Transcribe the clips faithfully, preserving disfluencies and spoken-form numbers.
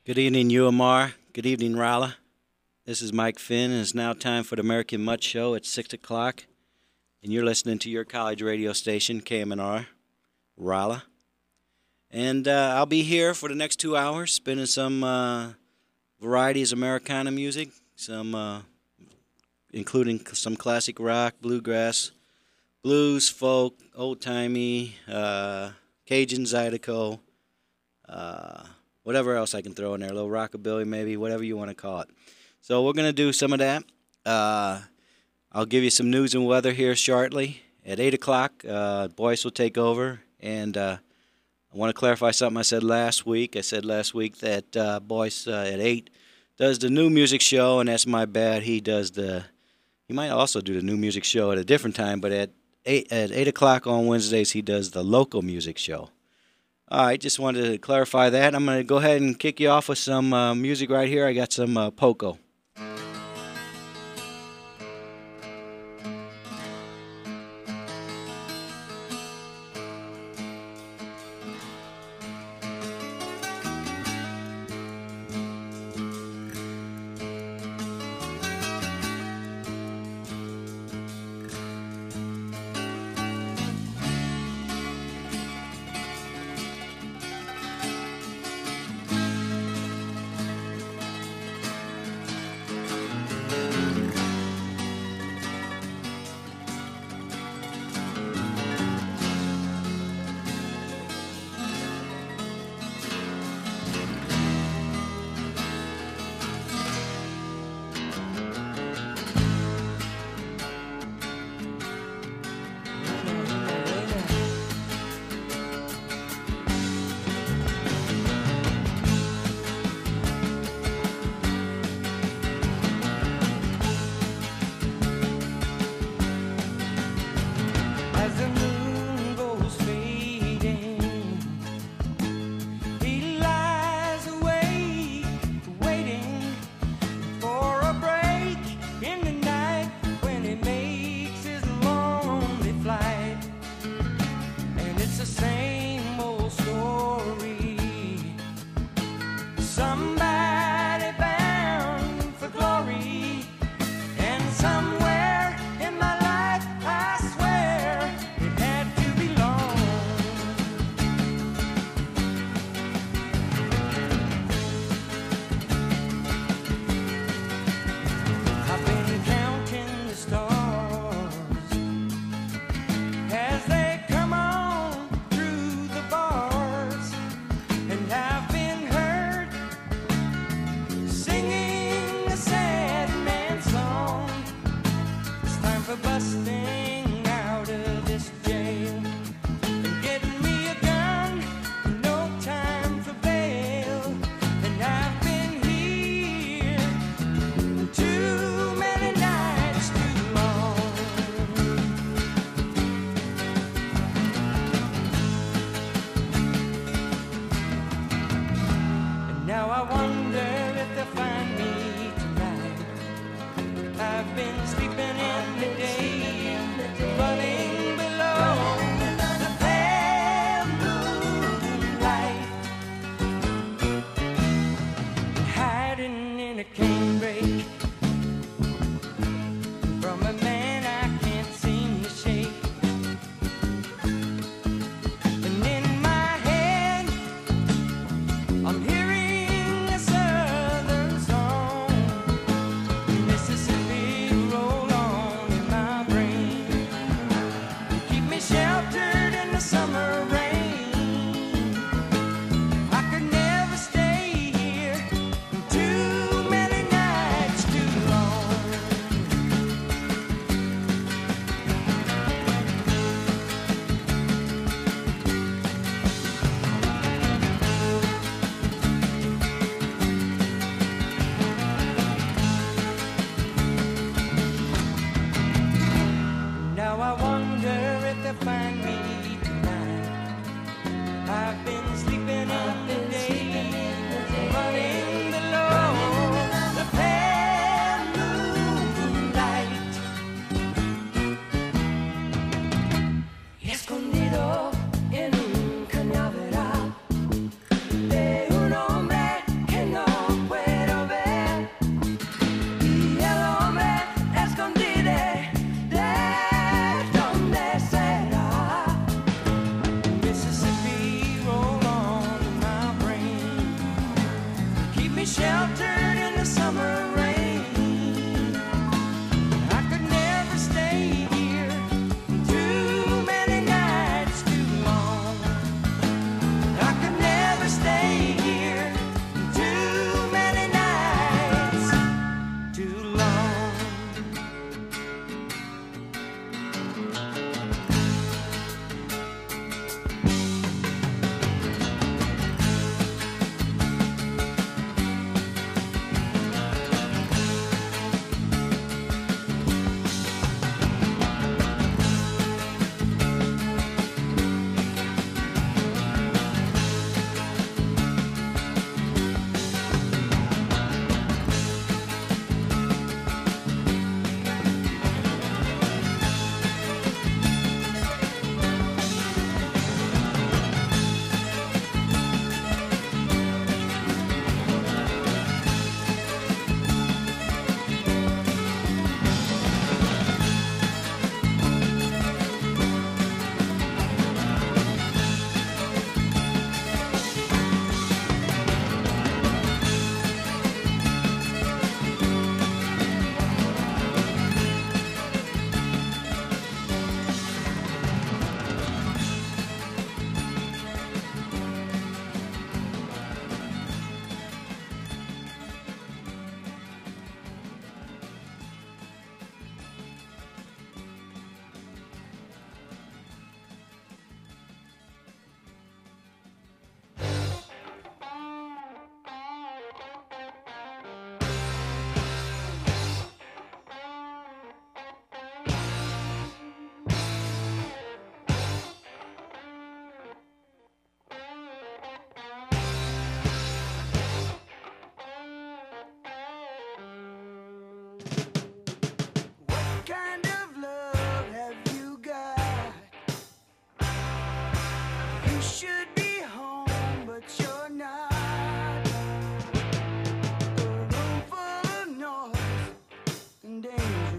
Good evening, U M R. Good evening, Rolla. This is Mike Finn, and it's now time for the American Mutt Show at six o'clock. And you're listening to your college radio station, K M N R, Rolla. And uh, I'll be here for the next two hours, spinning some uh, varieties of Americana music, some uh, including some classic rock, bluegrass, blues, folk, old-timey, uh, Cajun, Zydeco, uh, whatever else I can throw in there, a little rockabilly maybe, whatever you want to call it. So we're going to do some of that. Uh, I'll give you some news and weather here shortly. At eight o'clock, uh, Boyce will take over, and uh, I want to clarify something I said last week. I said last week that uh, Boyce uh, at eight does the new music show, and that's my bad. He does the, he might also do the new music show at a different time, but at eight, at eight o'clock on Wednesdays, he does the local music show. All right, just wanted to clarify that. I'm going to go ahead and kick you off with some uh, music right here. I got some uh, Poco. Mississippi, roll on.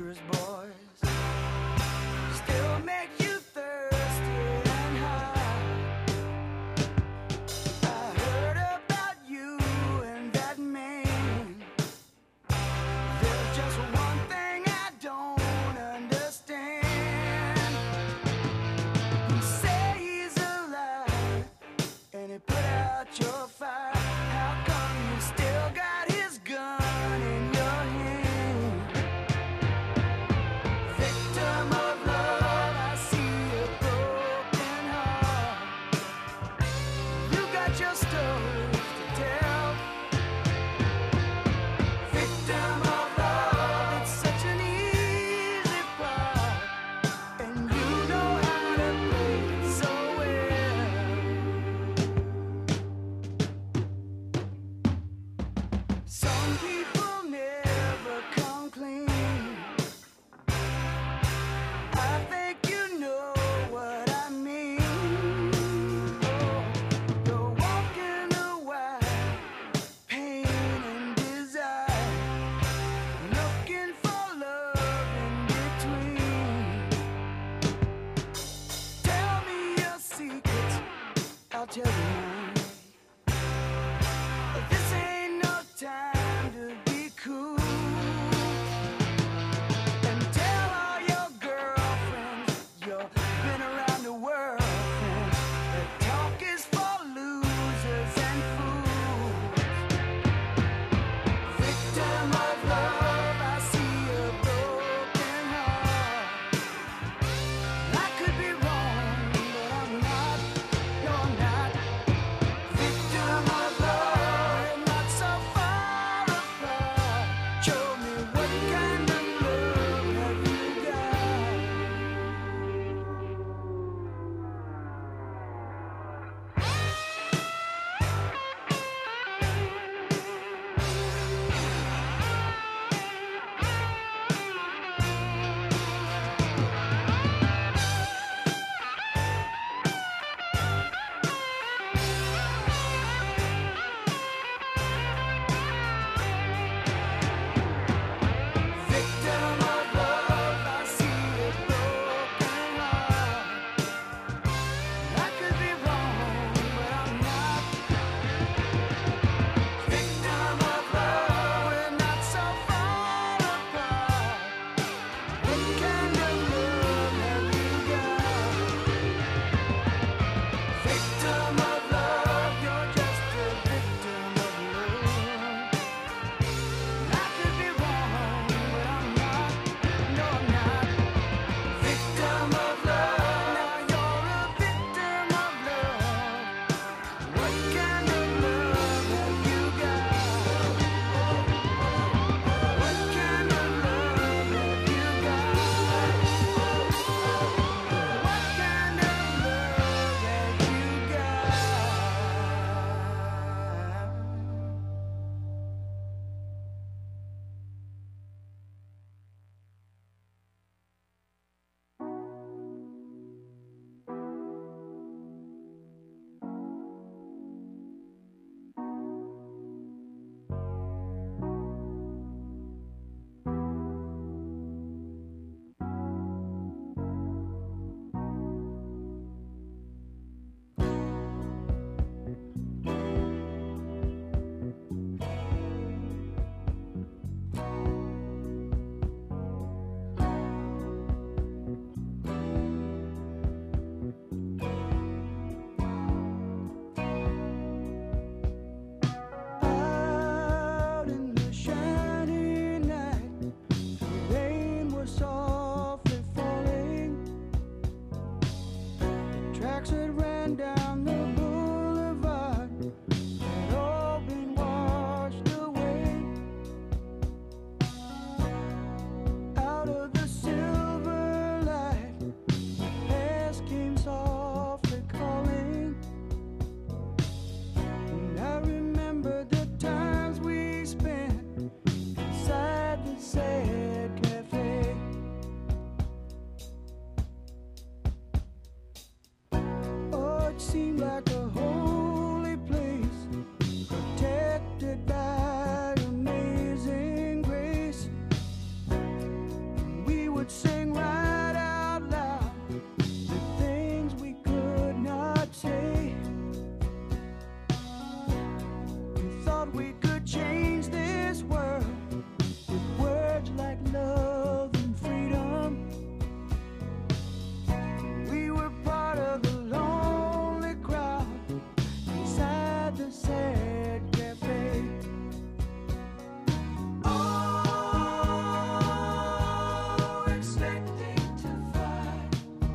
dangerous boys still make you thirsty and high. I heard about you and that man. There's just one thing I don't understand. You say he's alive and he put out your fire. How come you still got his gun in your hand? Victim of love, I see a broken heart. You got your stories to tell. Victim of love, it's such an easy part, and you know how to play it so well. Some people never come clean. I think you know what I mean. Oh, you're walking a wide pain and desire, looking for love in between. Tell me your secrets, I'll tell you mine. This ain't no time to be cool. And tell all your girlfriends you've been around the world, friend, that talk is for losers and fools. Victim of love, I see a broken heart. I could be wrong, but I'm not. No, I'm not. would sing right out loud the things we could not say. We thought we could change this world with words like love and freedom. We were part of the lonely crowd inside the sad cafe. Oh, expecting to find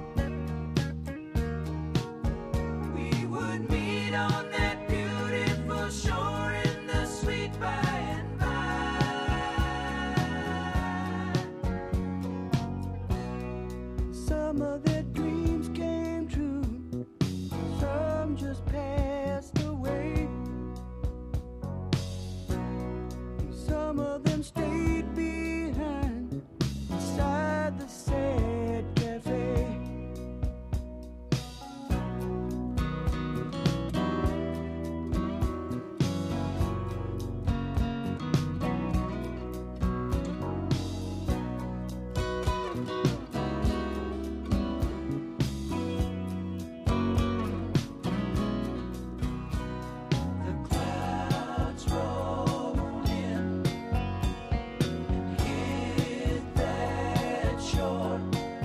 we would meet on that beautiful shore in the sweet by and by. Some of their dreams came true, some just passed away. Some of them stayed behind inside the sad cafe. The clouds rolled in, hit that shore.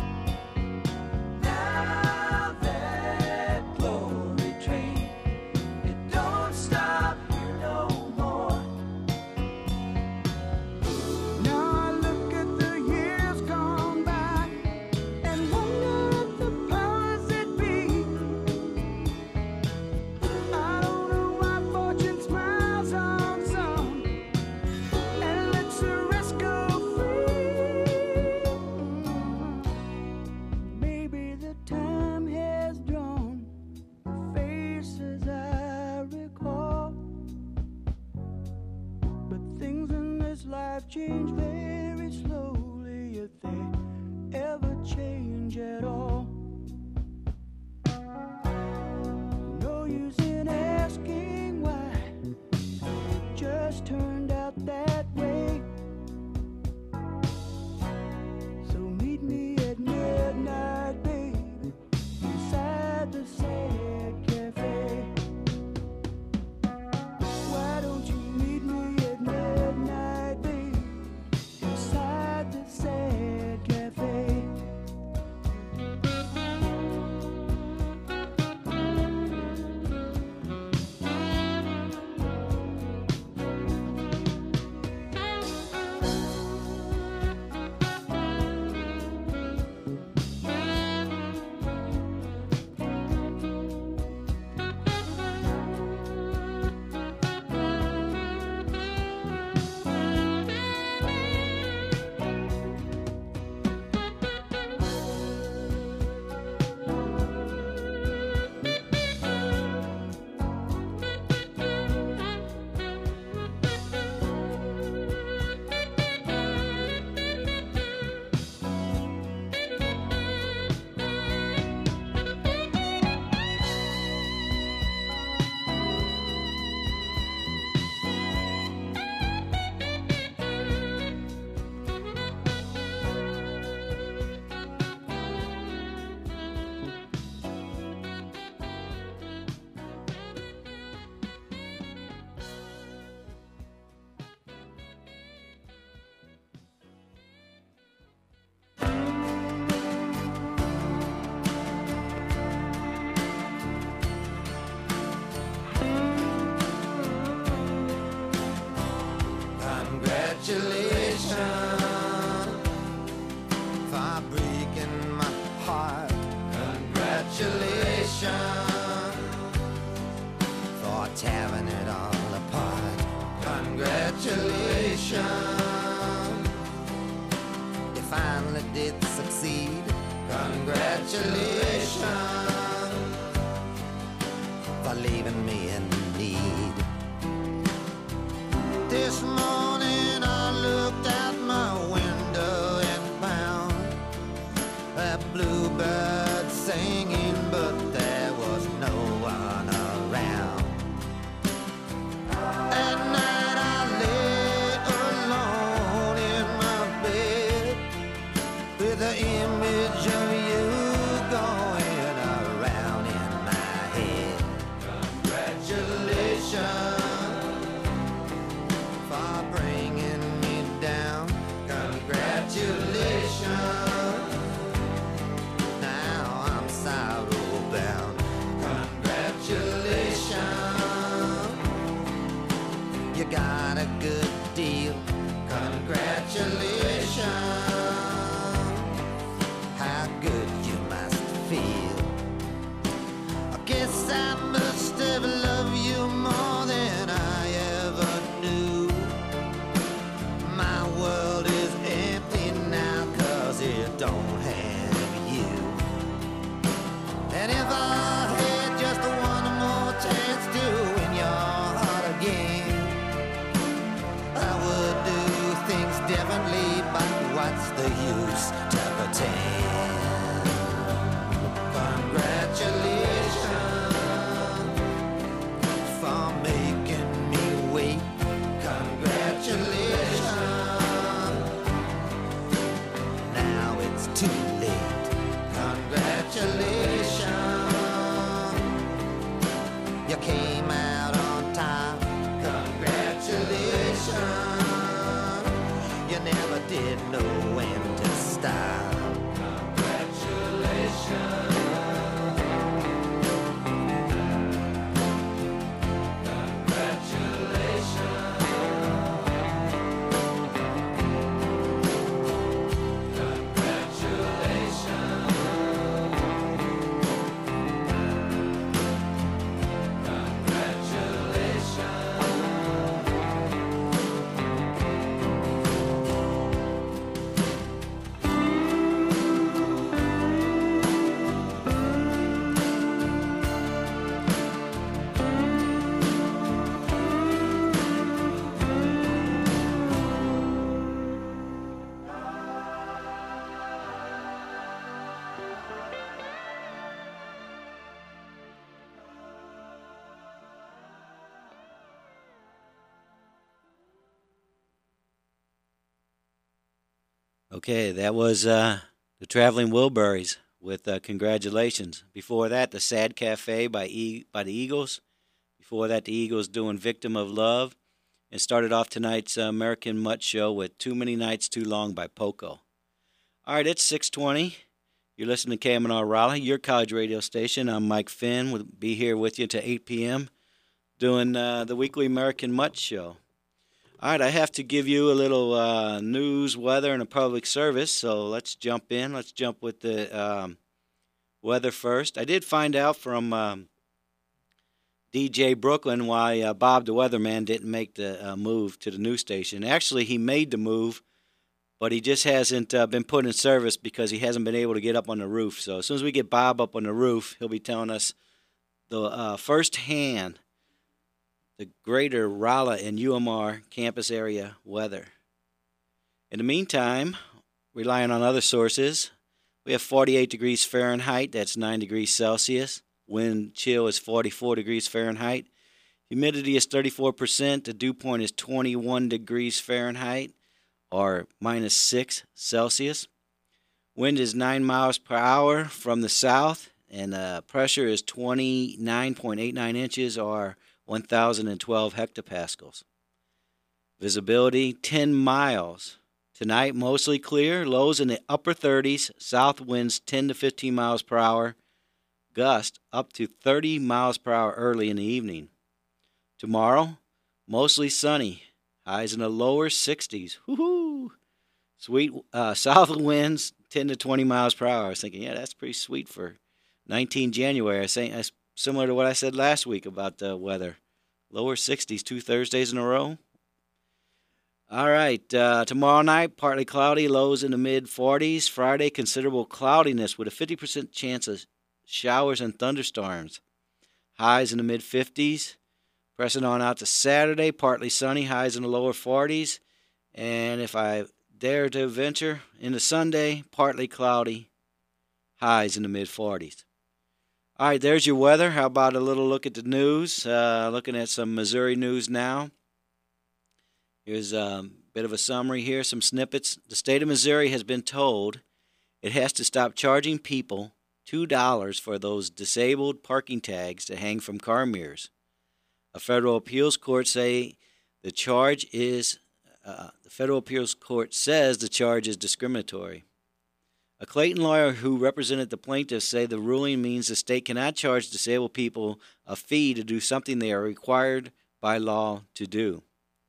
Now that glory train, it don't stop here no more. Now I look at the years gone by and wonder at the powers that be. I don't know why fortune smiles on some and lets the rest go free. Maybe the time has drawn the faces I recall, but things in this life change very slowly, if they ever change at all. No use in asking why it just turned out that way. So meet me at midnight, baby, inside the sad cafe. Why don't you meet me at midnight, baby, inside the sad cafe? Congratulations for breaking my heart. Congratulations for tearing it all apart. Congratulations, you finally did succeed. Congratulations for leaving me in need. This morning I looked out my window and found a bluebird singing, but there was no one around. At night I lay alone in my bed with image of you going around in my head. Congratulations for bringing me down. Congratulations. Now I'm sorrow bound. Congratulations. You got a good deal. Congratulations. How good you must feel. I guess I must have loved you more than I ever knew. My world is empty now 'cause it don't have you. And if I had just one more chance to win your heart again, I would do things differently, but what's the use to pretend? Congratulations for making me wait. Congratulations. Now it's too late. Congratulations. You came out on top. Congratulations. You never did know when to stop. Congratulations. Okay, that was uh, the Traveling Wilburys with uh, Congratulations. Before that, the Sad Cafe by e- by the Eagles. Before that, the Eagles doing Victim of Love. And started off tonight's uh, American Mutt Show with Too Many Nights Too Long by Poco. All right, it's six twenty. You're listening to K M N R Raleigh, your college radio station. I'm Mike Finn. We'll be here with you until eight p.m. doing uh, the weekly American Mutt Show. All right, I have to give you a little uh, news, weather, and a public service, so let's jump in. Let's jump with the um, weather first. I did find out from um, D J Brooklyn why uh, Bob the Weatherman didn't make the uh, move to the news station. Actually, he made the move, but he just hasn't uh, been put in service because he hasn't been able to get up on the roof. So as soon as we get Bob up on the roof, he'll be telling us the uh, first-hand the greater Rolla and U M R campus area weather. In the meantime, relying on other sources, we have forty-eight degrees Fahrenheit, that's nine degrees Celsius. Wind chill is forty-four degrees Fahrenheit. Humidity is thirty-four percent. The dew point is twenty-one degrees Fahrenheit, or minus six Celsius. Wind is nine miles per hour from the south, and uh, pressure is twenty-nine point eight nine inches, or one thousand twelve hectopascals. Visibility, ten miles. Tonight, mostly clear. Lows in the upper thirties. South winds ten to fifteen miles per hour. Gust up to thirty miles per hour early in the evening. Tomorrow, mostly sunny. Highs in the lower sixties. Woohoo! Sweet uh, south winds ten to twenty miles per hour. I was thinking, yeah, that's pretty sweet for nineteen January. I think that's similar to what I said last week about the weather. Lower sixties, two Thursdays in a row. All right, uh, tomorrow night, partly cloudy, lows in the mid forties. Friday, considerable cloudiness with a fifty percent chance of showers and thunderstorms. Highs in the mid fifties. Pressing on out to Saturday, partly sunny, highs in the lower forties. And if I dare to venture, into Sunday, partly cloudy, highs in the mid forties. All right, there's your weather. How about a little look at the news? Uh, looking at some Missouri news now. Here's a bit of a summary here, some snippets. The state of Missouri has been told It has to stop charging people two dollars for those disabled parking tags that hang from car mirrors. A federal appeals court say the charge is uh, the federal appeals court says the charge is discriminatory. A Clayton lawyer who represented the plaintiffs say the ruling means the state cannot charge disabled people a fee to do something they are required by law to do.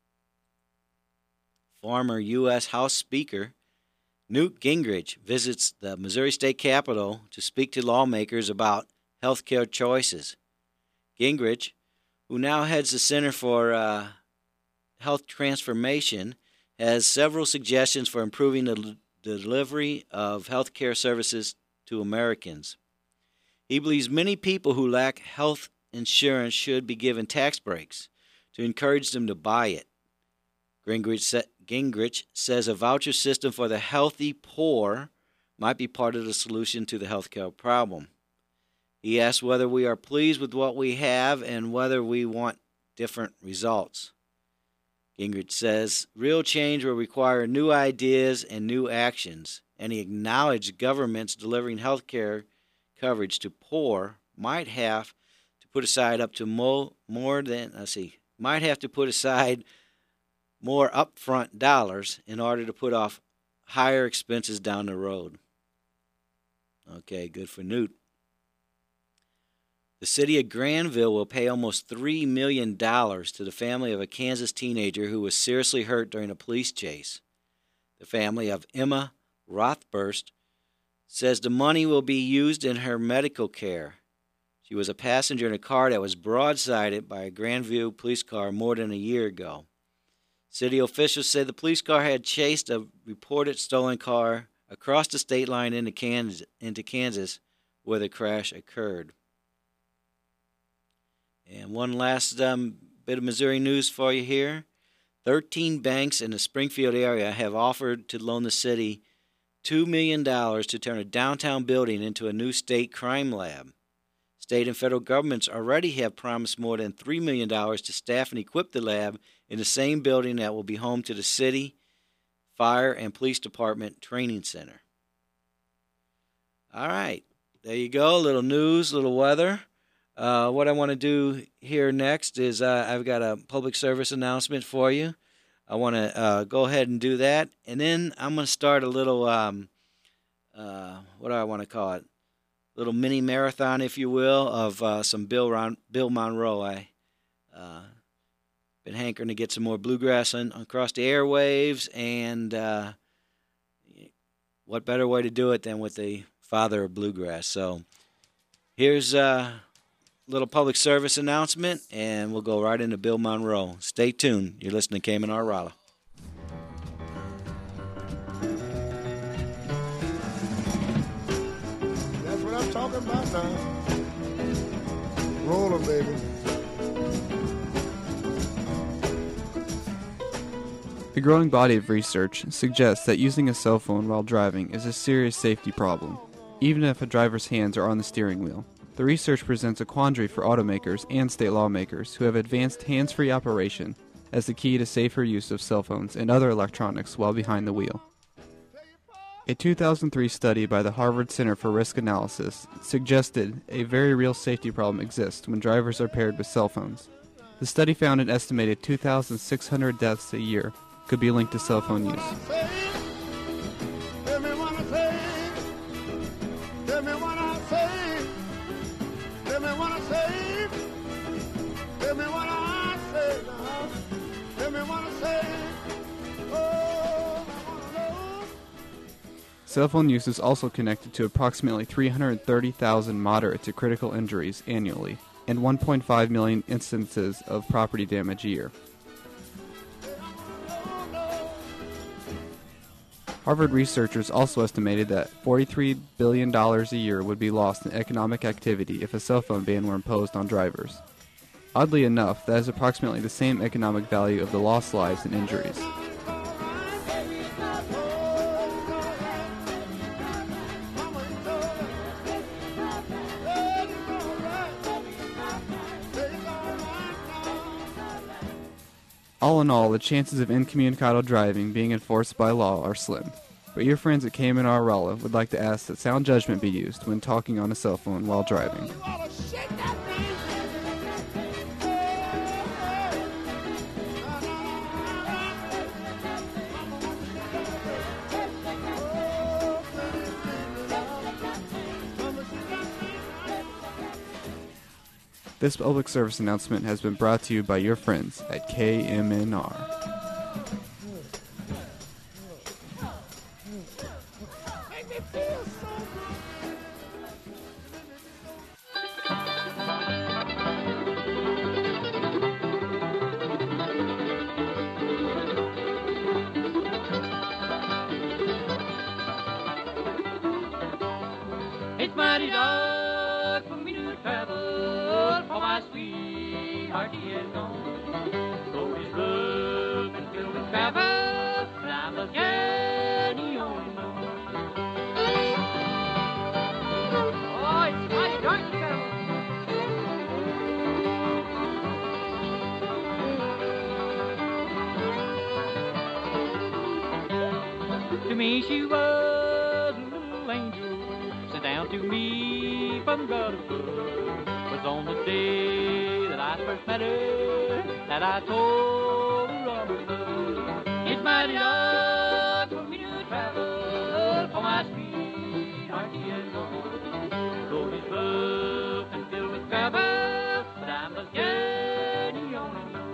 Former U S House Speaker Newt Gingrich visits the Missouri State Capitol to speak to lawmakers about health care choices. Gingrich, who now heads the Center for uh, Health Transformation, has several suggestions for improving the delivery of health care services to Americans. He believes many people who lack health insurance should be given tax breaks to encourage them to buy it. Gingrich, sa- Gingrich says a voucher system for the healthy poor might be part of the solution to the health care problem. He asks whether we are pleased with what we have and whether we want different results. Gingrich says real change will require new ideas and new actions, and he acknowledged governments delivering health care coverage to poor might have to put aside up to mo- more than, let's see, might have to put aside more upfront dollars in order to put off higher expenses down the road. Okay, good for Newt. The city of Granville will pay almost three million dollars to the family of a Kansas teenager who was seriously hurt during a police chase. The family of Emma Rothburst says the money will be used in her medical care. She was a passenger in a car that was broadsided by a Granville police car more than a year ago. City officials said the police car had chased a reported stolen car across the state line into Kansas, into Kansas where the crash occurred. And one last um, bit of Missouri news for you here. Thirteen banks in the Springfield area have offered to loan the city two million dollars to turn a downtown building into a new state crime lab. State and federal governments already have promised more than three million dollars to staff and equip the lab in the same building that will be home to the city, fire, and police department training center. All right, there you go. A little news, a little weather. Uh, what I want to do here next is uh, I've got a public service announcement for you. I want to uh, go ahead and do that, and then I'm going to start a little, um, uh, what do I want to call it, little mini marathon, if you will, of uh, some Bill Ron- Bill Monroe. I uh, been hankering to get some more bluegrass on, across the airwaves, and uh, what better way to do it than with the father of bluegrass? So here's a little public service announcement, and we'll go right into Bill Monroe. Stay tuned. You're listening to K M N R Rolla. That's what I'm talking about now. Roll 'em, baby. A growing body of research suggests that using a cell phone while driving is a serious safety problem, even if a driver's hands are on the steering wheel. The research presents a quandary for automakers and state lawmakers who have advanced hands-free operation as the key to safer use of cell phones and other electronics while behind the wheel. A two thousand three study by the Harvard Center for Risk Analysis suggested a very real safety problem exists when drivers are paired with cell phones. The study found an estimated two thousand six hundred deaths a year could be linked to cell phone use. Cell phone use is also connected to approximately three hundred thirty thousand moderate to critical injuries annually and one point five million instances of property damage a year. Harvard researchers also estimated that forty-three billion dollars a year would be lost in economic activity if a cell phone ban were imposed on drivers. Oddly enough, that is approximately the same economic value of the lost lives and injuries. All in all, the chances of incommunicado driving being enforced by law are slim, but your friends at K M R Rolla would like to ask that sound judgment be used when talking on a cell phone while driving. This public service announcement has been brought to you by your friends at K M N R. It's mighty dark for me to travel, for my sweetheart he is gone. So he's rough and filled with travel, but I'm a journey only known. Oh, it's mighty dark to travel. To me she was a little angel, sent down to me from God above. Was on the day that I first met her that I told her of my love. It's mighty dark for me to travel, for my sweetheart she is gone. Road is rough and filled with gravel, but I must journey on and on.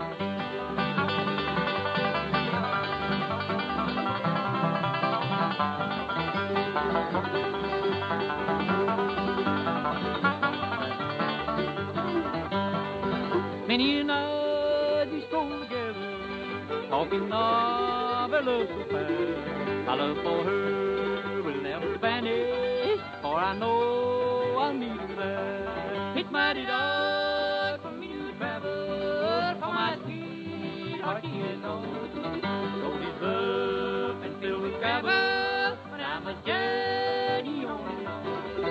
Many a night we stroll together, talking of our love so fast. My love for her will never vanish, for I know I'll meet her there. It's mighty dark for me to travel, for my sweetheart she is gone. Road is rough and filled with gravel, but I must journey on and on.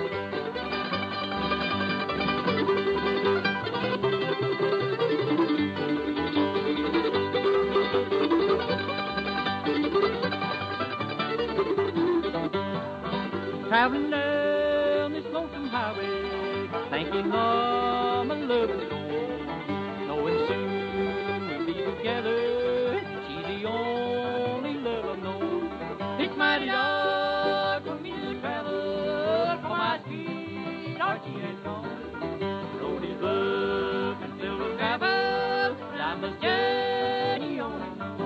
Traveling down this lonesome highway, thinking of my loving soul, knowing soon we'll be together. She's the only love I've known. It's mighty dark for me to travel, for my sweetheart she has gone. The road is rough and filled with gravel, but I must journey on and on.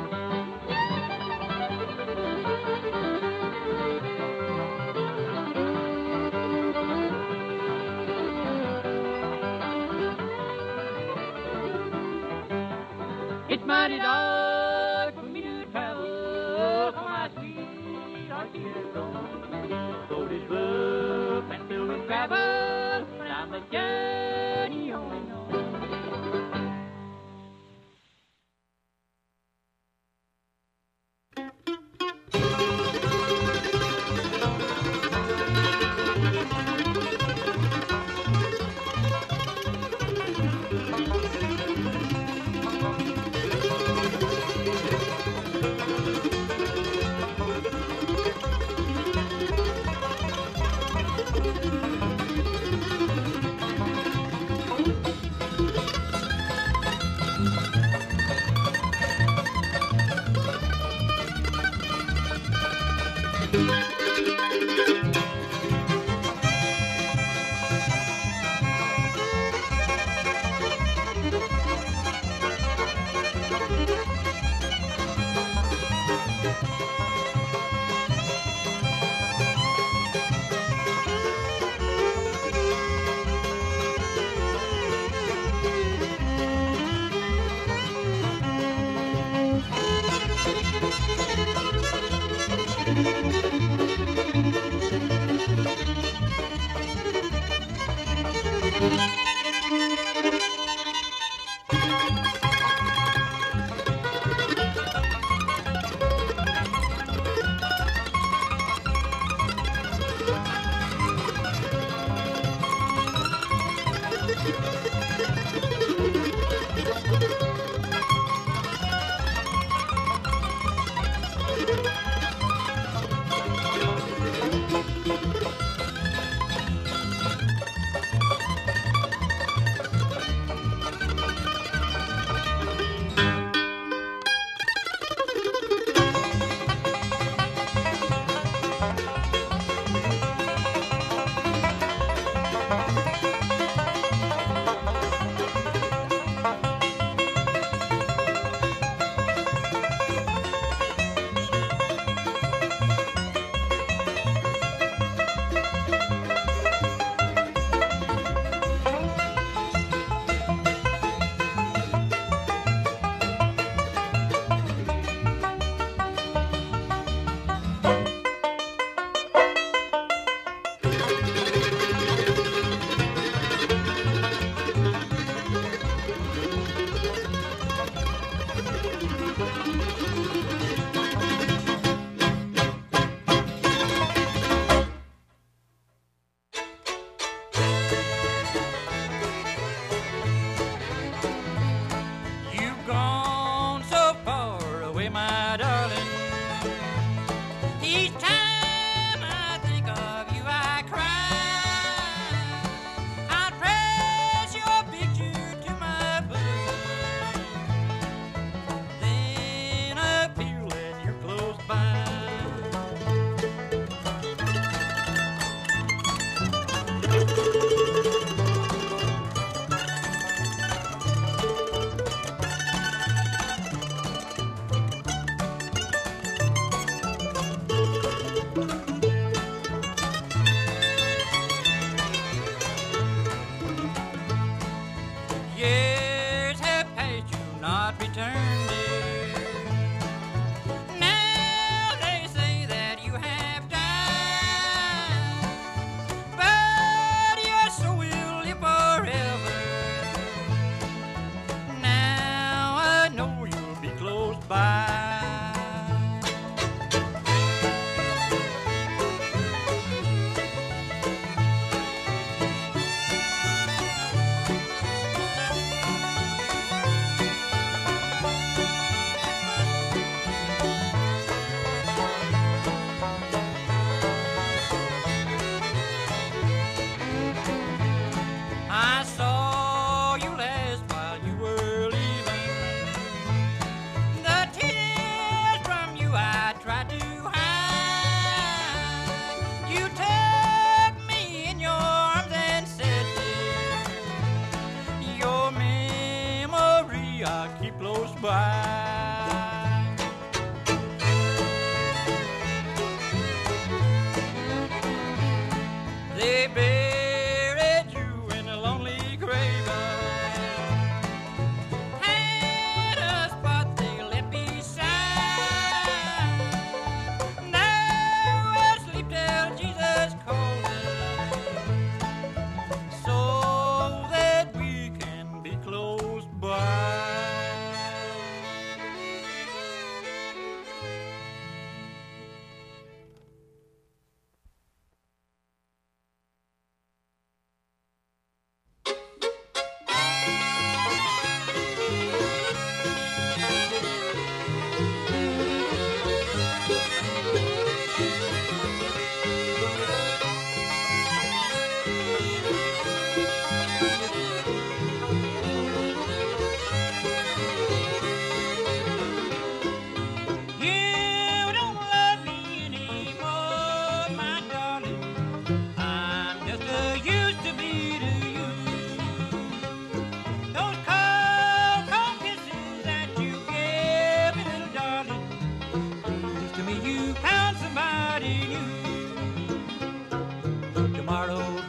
It's mighty dark for me to travel, for my sweetheart she is gone. The road is rough and filled with gravel, but I must journey on and on.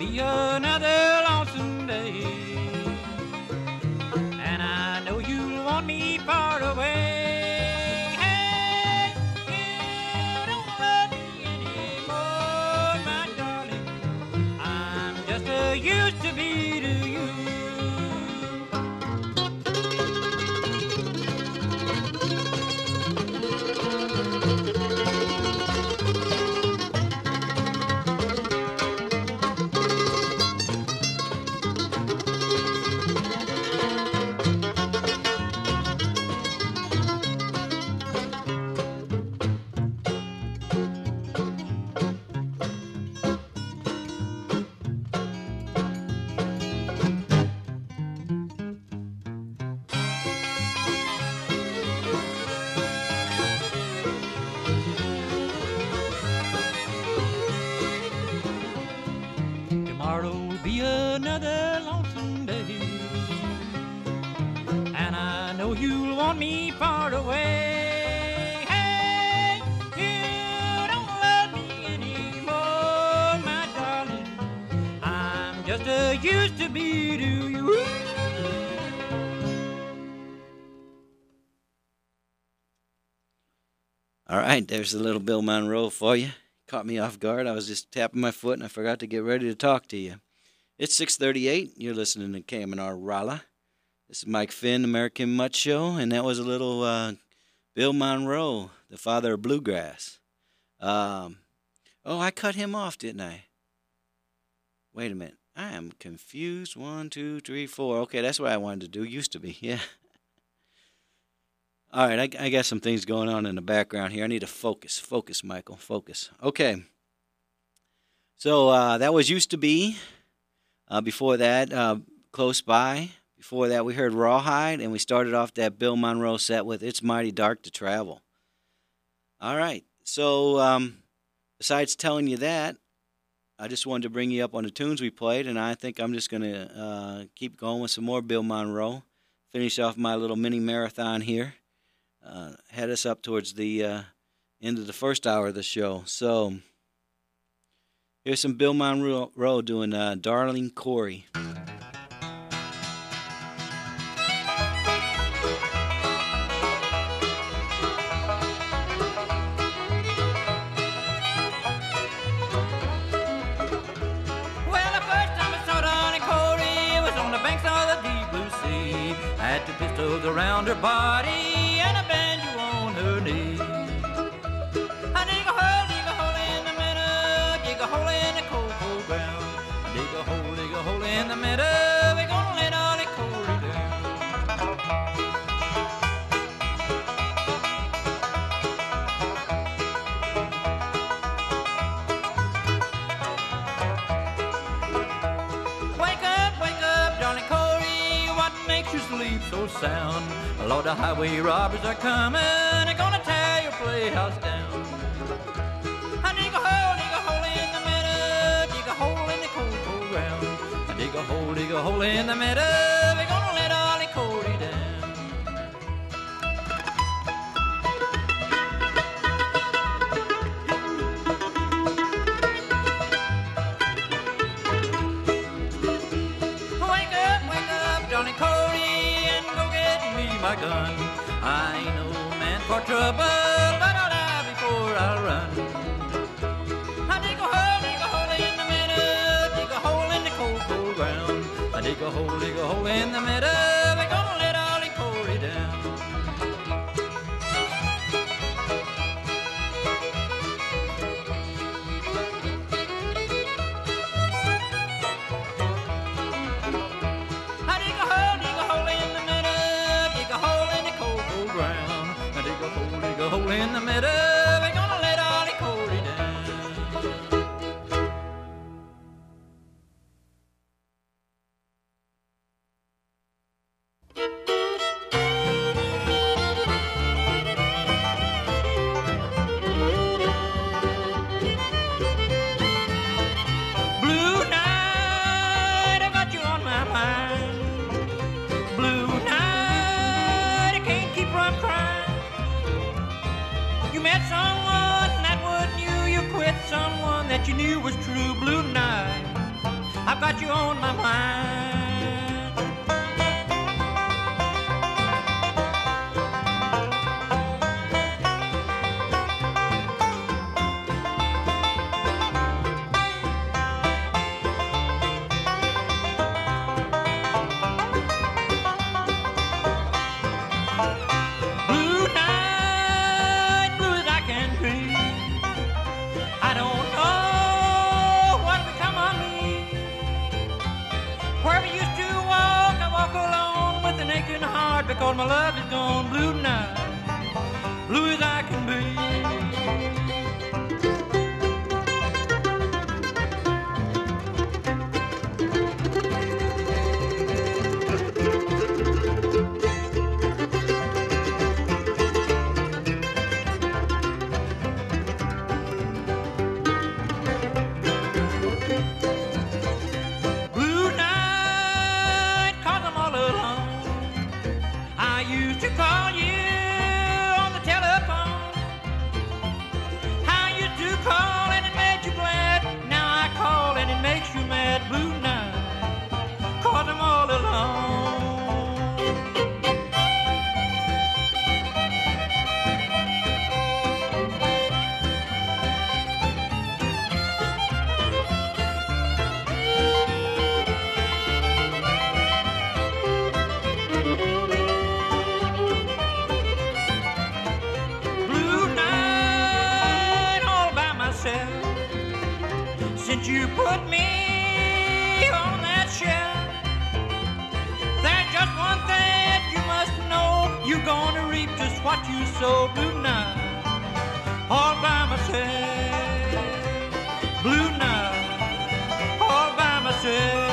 be another lonesome day, and I know you'll want me far away. Hey, you don't love me anymore, my darling. I'm just a used to be to you. Tomorrow'll be another lonesome day, and I know you'll want me far away. Hey, you don't love me anymore, my darling. I'm just a used to be to you. All right, there's a little Bill Monroe for you. Caught me off guard. I was just tapping my foot and I forgot to get ready to talk to you. It's six thirty-eight. You're listening to K M N R Rolla. This is Mike Finn, American Mutt Show, and that was a little uh, Bill Monroe, the father of bluegrass. Um, oh, I cut him off, didn't I? Wait a minute. I am confused. One, two, three, four. Okay, that's what I wanted to do. Used to be, yeah. All right, I, I got some things going on in the background here. I need to focus. Focus, Michael. Focus. Okay. So uh, that was Used to Be. Uh, before that, uh, Close By. Before that, we heard Rawhide, and we started off that Bill Monroe set with It's Mighty Dark to Travel. All right. So um, besides telling you that, I just wanted to bring you up on the tunes we played, and I think I'm just going to uh, keep going with some more Bill Monroe. Finish off my little mini marathon here. Uh, head us up towards the uh, end of the first hour of the show. So here's some Bill Monroe doing uh, Darling Corey. Well, the first time I saw Darling Corey, it was on the banks of the deep blue sea. Had two pistols around her body and a banjo on her knee. I dig a hole, dig a hole in the middle, dig a hole in the cold, cold ground. I dig a hole, dig a hole in the middle, we're gonna let Darling Corey down. Wake up, wake up, Darling Corey, what makes you sleep so sound? Lord, the highway robbers are coming, they're gonna tear your playhouse down. I dig a hole, dig a hole in the middle, dig a hole in the cold, cold ground. I dig a hole, dig a hole in the middle, we're gonna let Darling Corey down. Wake up, wake up, Darling Corey, and go get me my gun. I ain't no man for trouble, but I'll die before I run. I dig a hole, dig a hole in the middle, dig a hole in the cold, cold ground. I dig a hole, dig a hole in the middle, we're gonna let Darling Corey down. I dig a hole, dig a hole in the middle, dig a hole in the cold, cold ground. I dig a hole, dig a hole in the middle, we're gonna let Darling Corey down. Blue night, I got you on my mind. Blue night, I can't keep from crying. You met someone that wasn't you, you quit someone that you knew was true. Blue night, I've got you on my mind. Blue night, blue as I can be. I don't know what become of me. Wherever you used to walk, I walk alone with an aching heart because my love is gone. Blue night, blue as I can be. Blue night, 'cause I'm all alone. I used to call you on the telephone. I used to call and it made you glad. Now I call and it makes you mad. Blue night, 'cause I'm all alone. Blue night, all by myself. Since you put me on that shelf, there's just one thing you must know. You're gonna reap just what you sow. Blue night, all by myself. Blue night, all by myself.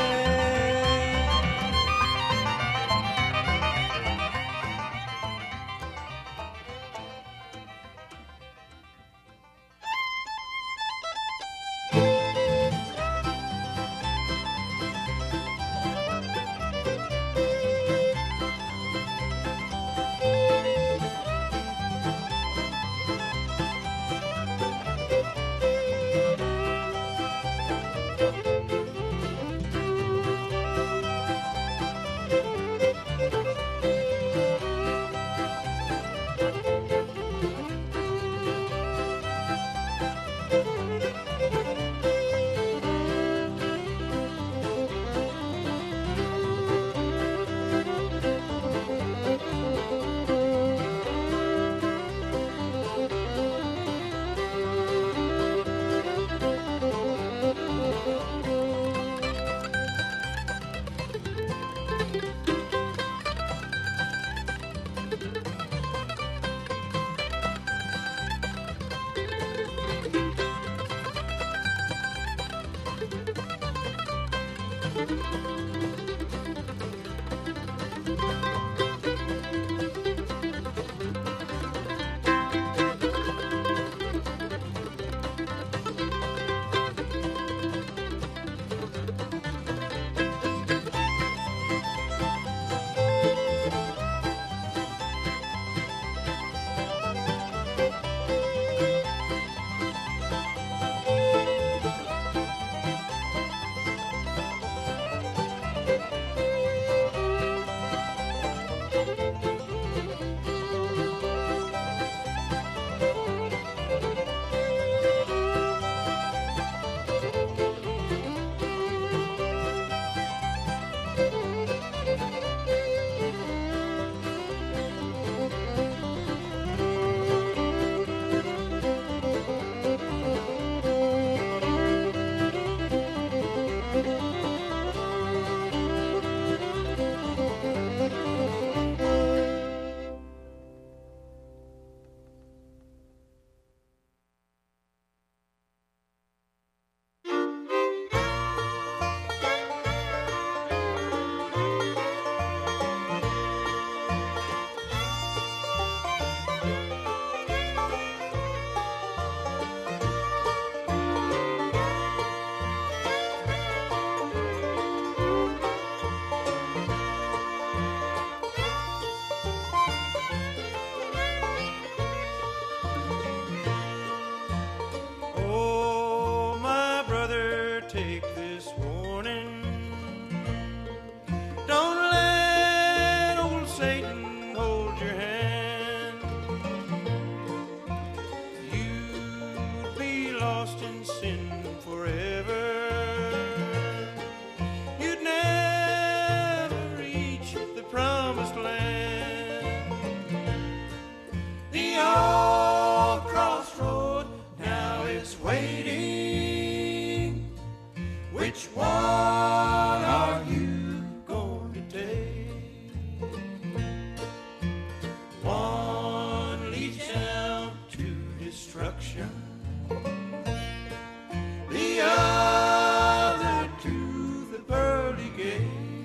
Oh, my brother, take this warning. Which one are you going to take? One leads down to destruction, the other to the pearly gate.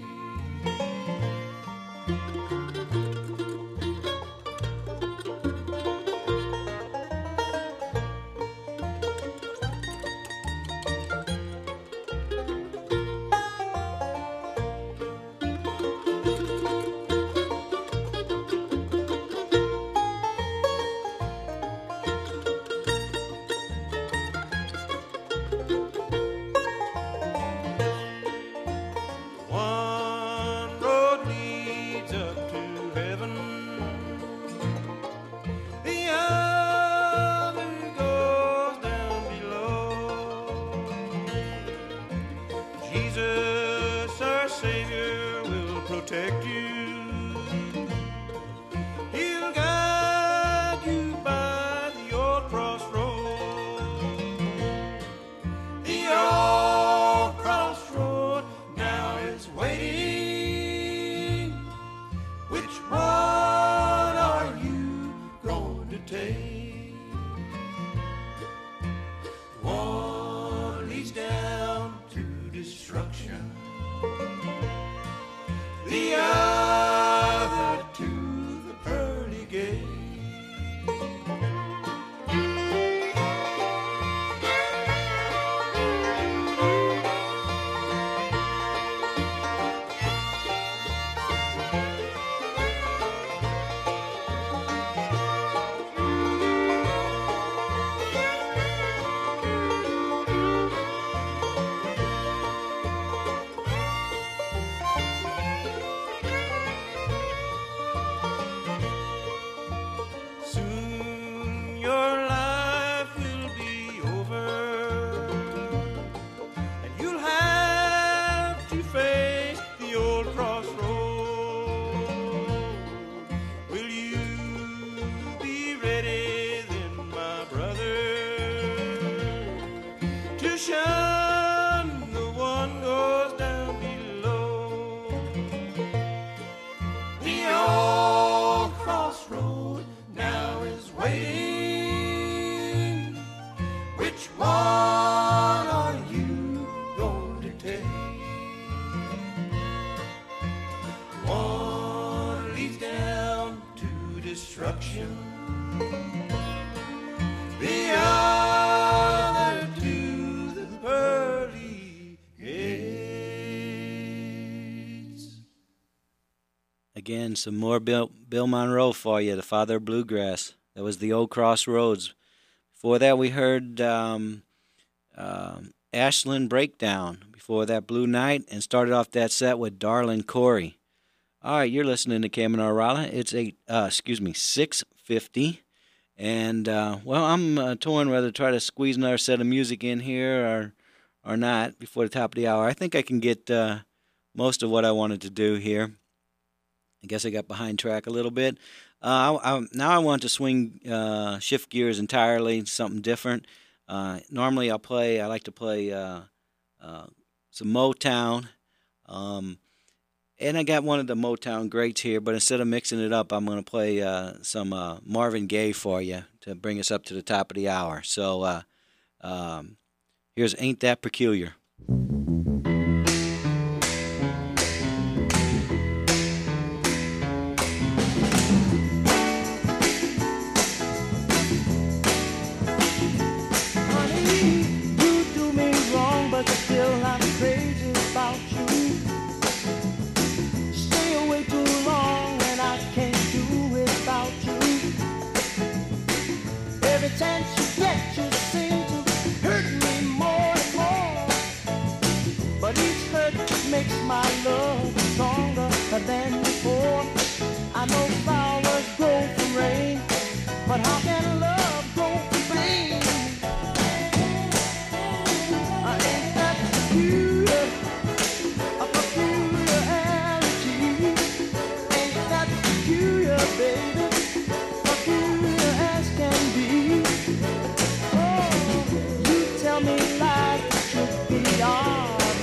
One road leads up to heaven, the other goes down below. Jesus, our Savior, will protect you. He'll guide you by the old crossroad. The old crossroad now is waiting. Which one are you going to take? One leads down to destruction, the other to the pearly gate. Soon your life will be over, and you'll have to face the old crossroad. Will you be ready then, my brother, to shun the one goes down below? The old crossroad now is waiting. Which one are you going to take? One leads down to destruction, the other to the pearly gates. Again, some more Bill, Bill Monroe for you, the father of bluegrass. That was the Old Crossroads. Before that, we heard um, um, Ashland Breakdown. Before that, Blue Night, and started off that set with Darlin' Corey. All right, you're listening to K M N R Raleigh. It's eight, uh, excuse me, six fifty, and uh, well, I'm uh, torn whether to try to squeeze another set of music in here or or not before the top of the hour. I think I can get uh, most of what I wanted to do here. I guess I got behind track a little bit. Uh, I, I, now I want to swing, uh, shift gears entirely, something different. Uh, normally I'll play, I like to play uh, uh, some Motown. Um, and I got one of the Motown greats here, but instead of mixing it up, I'm going to play uh, some uh, Marvin Gaye for you to bring us up to the top of the hour. So uh, um, here's Ain't That Peculiar. Still I'm crazy about you. Stay away too long and I can't do without you. Every chance you get you seem to hurt me more and more. But each hurt makes my love stronger than before. I know flowers grow from rain, but how can love grow from pain? Be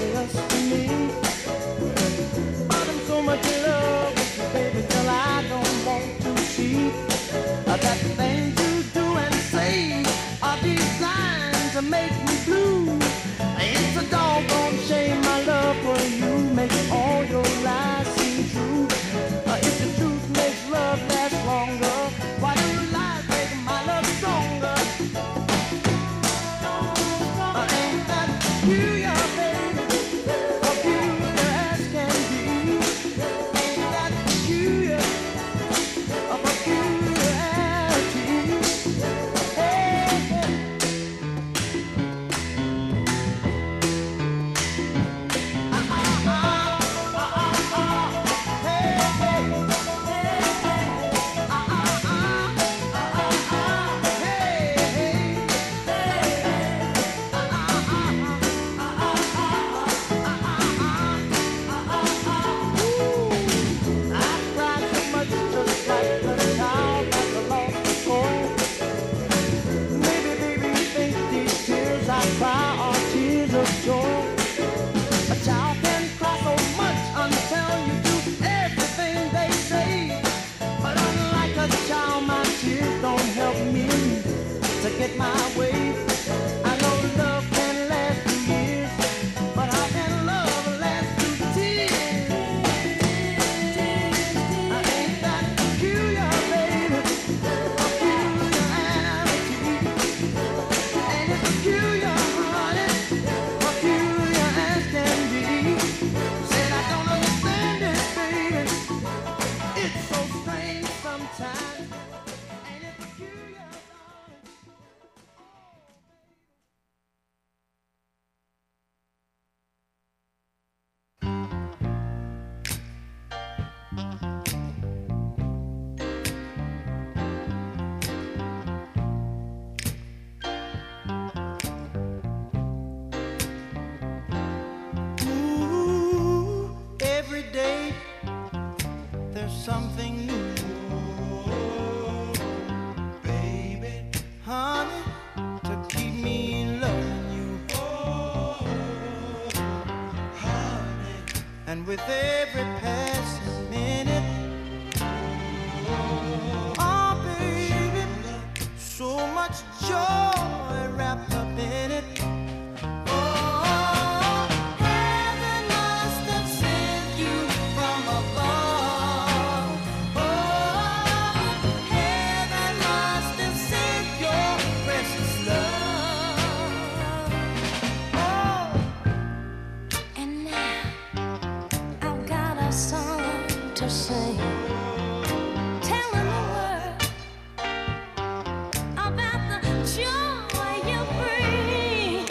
and with every passing minute, oh baby, so much joy wrapped up in it. Oh, heaven must have sent you from above. Oh, heaven must have sent your precious love. Oh, And now I've got a song to sing, telling the world about the joy you bring.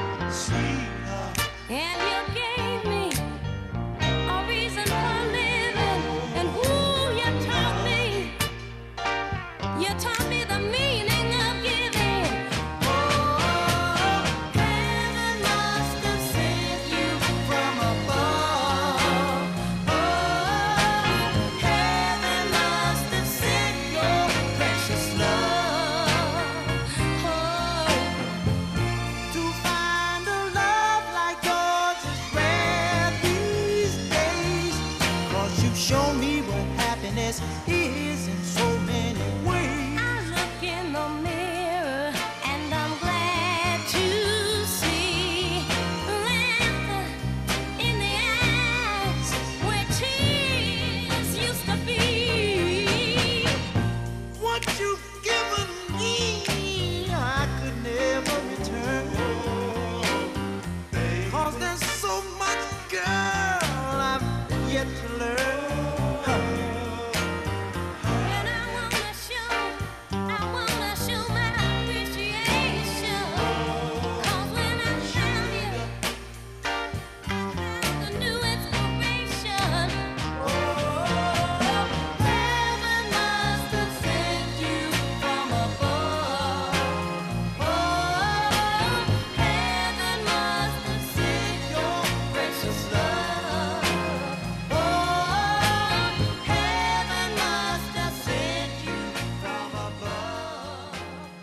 And you gave me a reason for living, and who you taught me, you taught me the meaning of giving. oh, heaven must have sent you from above. Oh, heaven must have sent your precious love. Oh, To find a love like yours is rare these days. 'Cause you've shown me what happiness is in so many ways. I look in the mirror and I'm glad to see laughter in the eyes where tears used to be. What you've given me, I could never return. 'Cause there's so much, girl, I've yet to learn. And I wanna show, I wanna show my appreciation. 'Cause when I found you, I found a new inspiration. Heaven must have sent you from above. Oh, heaven must have sent your precious love. Oh, heaven must have sent you from above.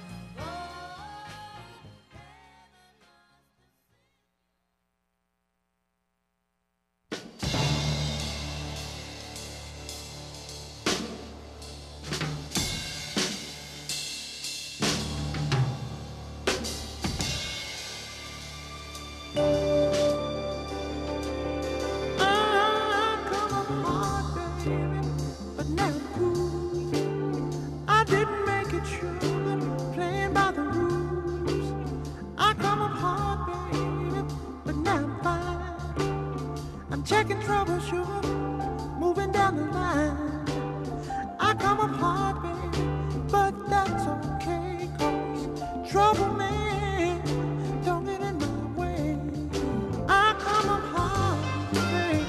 I come apart, baby, but never cool. I didn't make it sure, playing by the rules. I come apart, baby, but now I'm fine. I'm checking trouble, sugar, moving down the line. I come apart, baby, but that's okay, 'cause trouble, man, don't get in my way. I come apart, baby.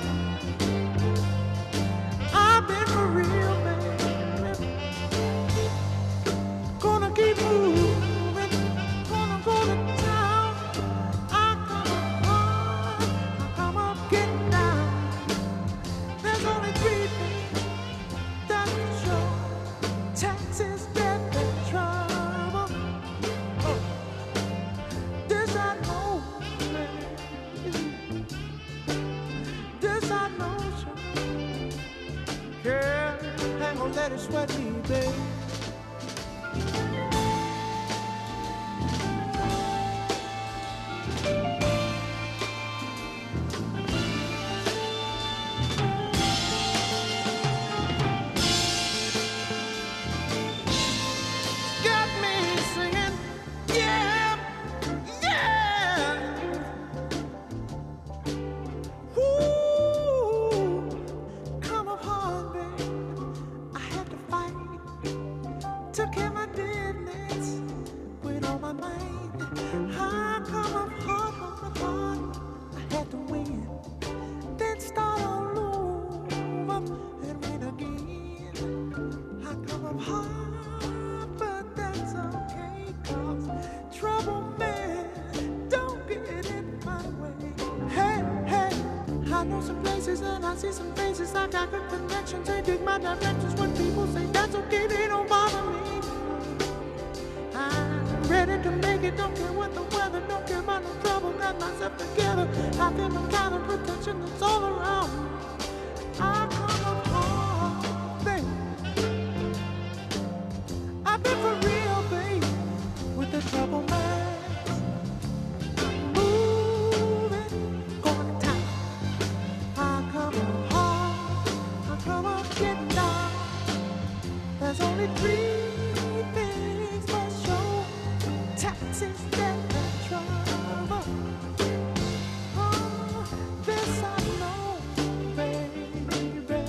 I've been for real, baby. Gonna keep moving, gonna go to town. I come apart, I come up, get down. There's only three things that show: taxes, debt, and trouble. Oh, this I know, baby. This I know, sure. Girl, ain't gonna let it sweat me, baby. Got me singing, yeah, yeah. Ooh, come apart, baby. I had to fight, took care of my business with all my might. I come apart, come apart. I had to win, then start all over and win again. I come apart, but that's okay, 'cause trouble, man, don't get in my way. Hey, hey, I know some places and I see some faces. I got good connections, they dig my directions. When people say that's okay, they don't bother me. I'm ready to make it, don't care what the weather, don't care about no trouble. got myself together. I feel the kind of protection that's all around me. I come up hard, baby. I've been for real, baby, with the trouble man. Moving, going to town. I come up hard, I come up getting down. There's only three things for sure: taxes, death, and trouble. Oh, this I know, baby.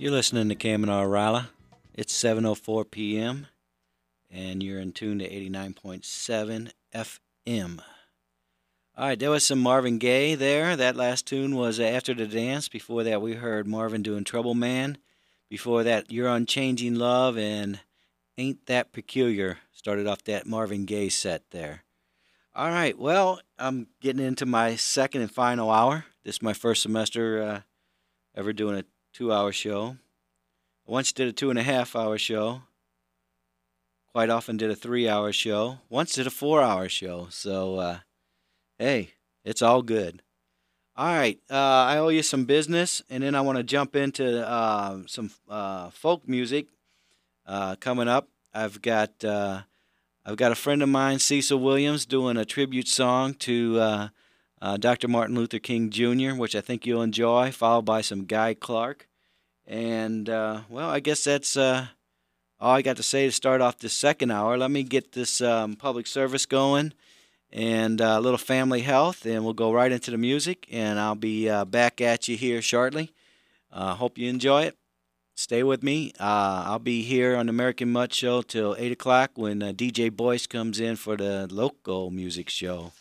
You're listening to K M N R Raleigh. It's seven oh four p.m. and you're in tune to eighty-nine point seven F M. All right, there was some Marvin Gaye there. That last tune was After the Dance. Before that, we heard Marvin doing Trouble Man. Before that, You're Unchanging Love and Ain't That Peculiar. Started off that Marvin Gaye set there. All right, well, I'm getting into my second and final hour. This is my first semester uh, ever doing a two-hour show. I once did a two-and-a-half-hour show. Quite often did a three-hour show. Once did a four-hour show. So, uh, hey, it's all good. All right, uh, I owe you some business, and then I want to jump into uh, some uh, folk music uh, coming up. I've got uh, I've got a friend of mine, Cecil Williams, doing a tribute song to uh, uh, Doctor Martin Luther King Junior, which I think you'll enjoy, followed by some Guy Clark. And, uh, well, I guess that's uh, all I got to say to start off this second hour. Let me get this um, public service going and uh, a little family health, and we'll go right into the music, and I'll be uh, back at you here shortly. Uh, hope you enjoy it. Stay with me. Uh, I'll be here on the American Mutt Show till eight o'clock when uh, D J Boyce comes in for the local music show.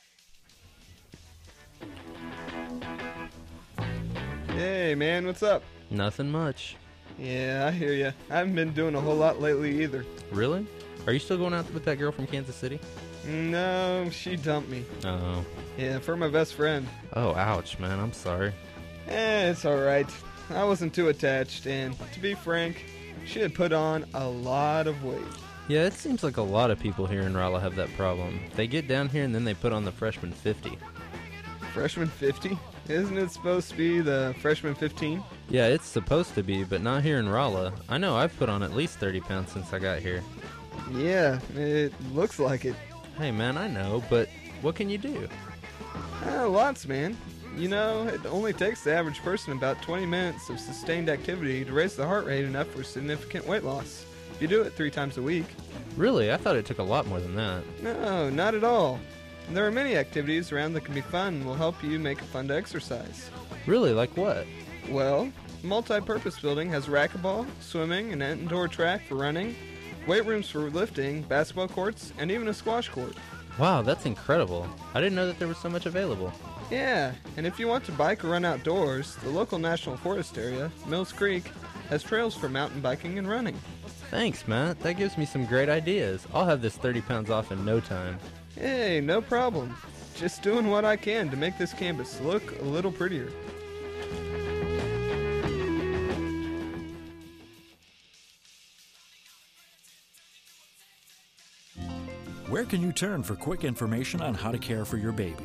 Hey, man, what's up? Nothing much. Yeah, I hear ya. I haven't been doing a whole lot lately either. Really? Are you still going out with that girl from Kansas City? No, she dumped me. Oh. Yeah, for my best friend. Oh, ouch, man. I'm sorry. Eh, it's alright. I wasn't too attached, and to be frank, she had put on a lot of weight. Yeah, it seems like a lot of people here in Raleigh have that problem. They get down here and then they put on the freshman fifty. Freshman fifty? Isn't it supposed to be the freshman fifteen? Yeah, it's supposed to be, but not here in Raleigh. I know I've put on at least thirty pounds since I got here. Yeah, it looks like it. Hey, man, I know, but what can you do? Uh, lots, man. You know, it only takes the average person about twenty minutes of sustained activity to raise the heart rate enough for significant weight loss. If you do it three times a week. Really? I thought it took a lot more than that. No, not at all. There are many activities around that can be fun and will help you make it fun to exercise. Really? Like what? Well, multi-purpose building has racquetball, swimming, an indoor track for running, weight rooms for lifting, basketball courts, and even a squash court. Wow, that's incredible. I didn't know that there was so much available. Yeah, and if you want to bike or run outdoors, the local national forest area, Mills Creek, has trails for mountain biking and running. Thanks, Matt. That gives me some great ideas. I'll have this thirty pounds off in no time. Hey, no problem. Just doing what I can to make this campus look a little prettier. Where can you turn for quick information on how to care for your baby?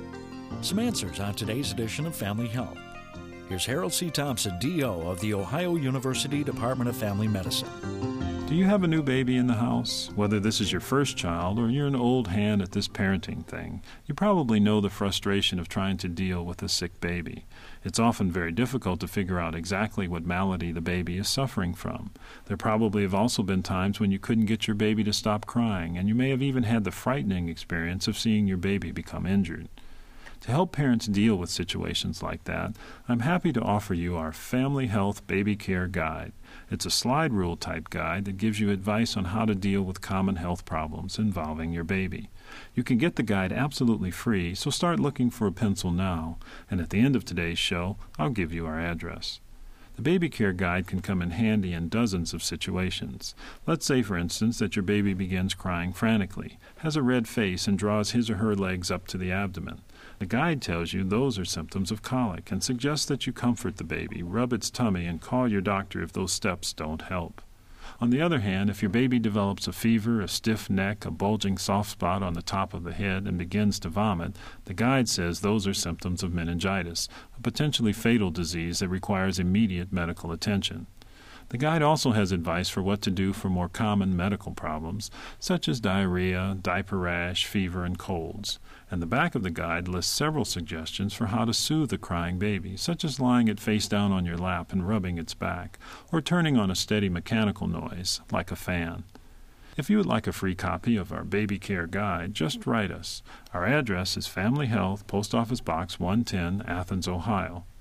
Some answers on today's edition of Family Health. Here's Harold C. Thompson, D O of the Ohio University Department of Family Medicine. Do you have a new baby in the house? Whether this is your first child or you're an old hand at this parenting thing, you probably know the frustration of trying to deal with a sick baby. It's often very difficult to figure out exactly what malady the baby is suffering from. There probably have also been times when you couldn't get your baby to stop crying, and you may have even had the frightening experience of seeing your baby become injured. To help parents deal with situations like that, I'm happy to offer you our Family Health Baby Care Guide. It's a slide rule type guide that gives you advice on how to deal with common health problems involving your baby. You can get the guide absolutely free, so start looking for a pencil now, and at the end of today's show, I'll give you our address. The Baby Care Guide can come in handy in dozens of situations. Let's say, for instance, that your baby begins crying frantically, has a red face, and draws his or her legs up to the abdomen. The guide tells you those are symptoms of colic and suggests that you comfort the baby, rub its tummy, and call your doctor if those steps don't help. On the other hand, if your baby develops a fever, a stiff neck, a bulging soft spot on the top of the head, and begins to vomit, the guide says those are symptoms of meningitis, a potentially fatal disease that requires immediate medical attention. The guide also has advice for what to do for more common medical problems, such as diarrhea, diaper rash, fever, and colds. And the back of the guide lists several suggestions for how to soothe a crying baby, such as lying it face down on your lap and rubbing its back, or turning on a steady mechanical noise, like a fan. If you would like a free copy of our Baby Care Guide, just write us. Our address is Family Health, Post Office Box one ten, Athens, Ohio,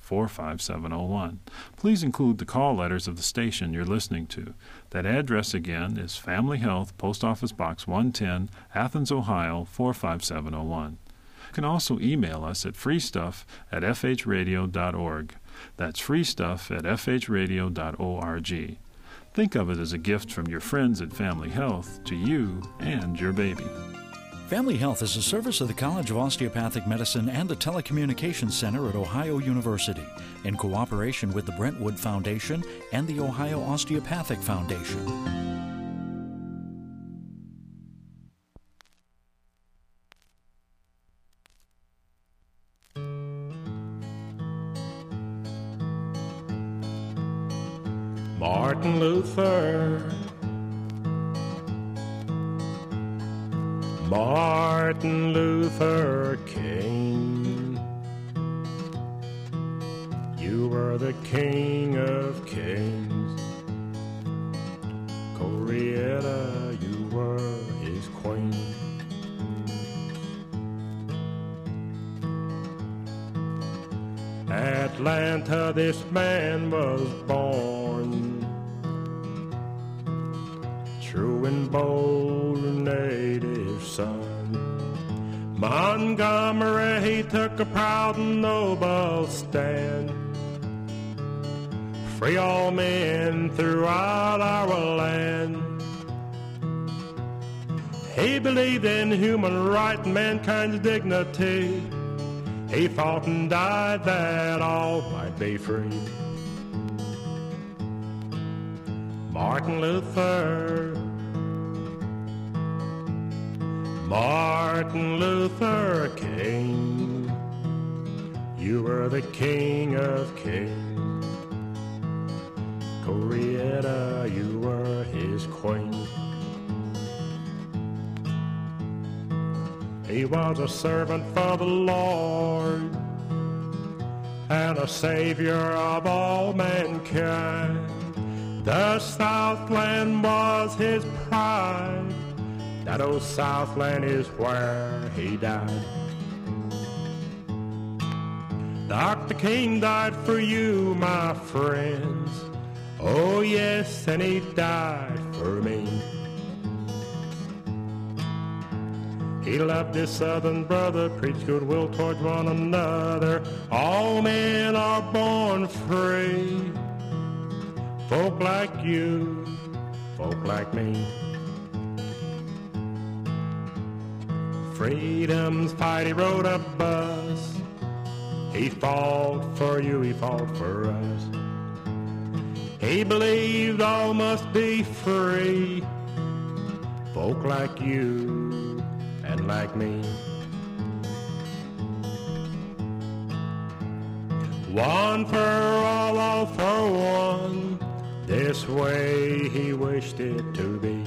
four five seven oh one. Please include the call letters of the station you're listening to. That address again is Family Health, Post Office Box one ten, Athens, Ohio four five seven oh one. You can also email us at freestuff at f h radio dot org. That's freestuff at f h radio dot org. Think of it as a gift from your friends at Family Health to you and your baby. Family Health is a service of the College of Osteopathic Medicine and the Telecommunications Center at Ohio University in cooperation with the Brentwood Foundation and the Ohio Osteopathic Foundation. Martin Luther, Martin Luther King, you were the King of Kings. Corietta, you were his queen. Atlanta, this man was born, true and bold native son. Montgomery, he took a proud and noble stand, free all men throughout our land. He believed in human right and mankind's dignity. He fought and died that all might be free. Martin Luther, Martin Luther King, you were the King of Kings. Corietta, you were his queen. He was a servant for the Lord and a savior of all mankind. The Southland was his pride. That old Southland is where he died. Doctor King died for you, my friends. Oh yes, and he died for me. He loved his southern brother, preached goodwill towards one another. All men are born free. Folk like you, folk like me. Freedom's fight, he rode a bus. He fought for you, he fought for us. He believed all must be free. Folk like you and like me. One for all, all for one. This way he wished it to be.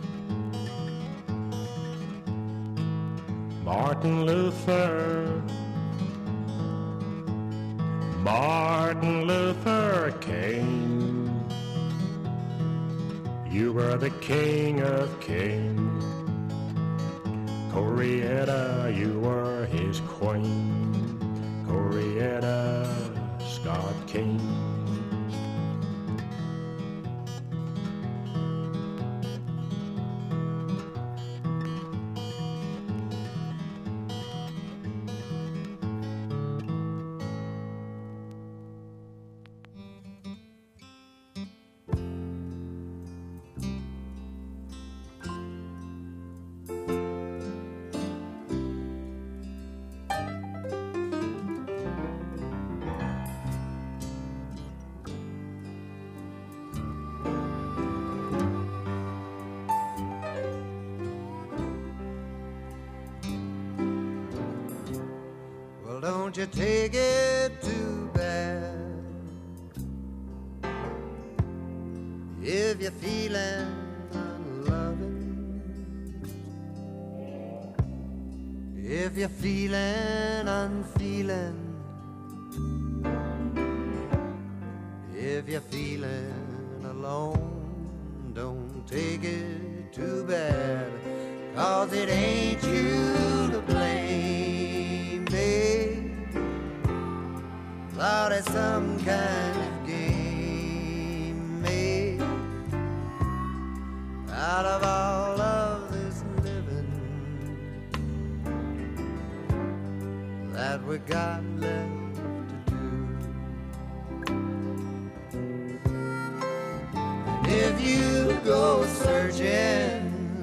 Martin Luther, Martin Luther King, you were the King of Kings. Corietta, you were his queen. Corietta Scott King. Don't you take it too bad if you're feeling unloving, if you're feeling unfeeling, if you're feeling alone. Don't take it too bad, 'cause it ain't you to blame, babe. Without play some kind of game made out of all of this living that we got left to do. And if you go searching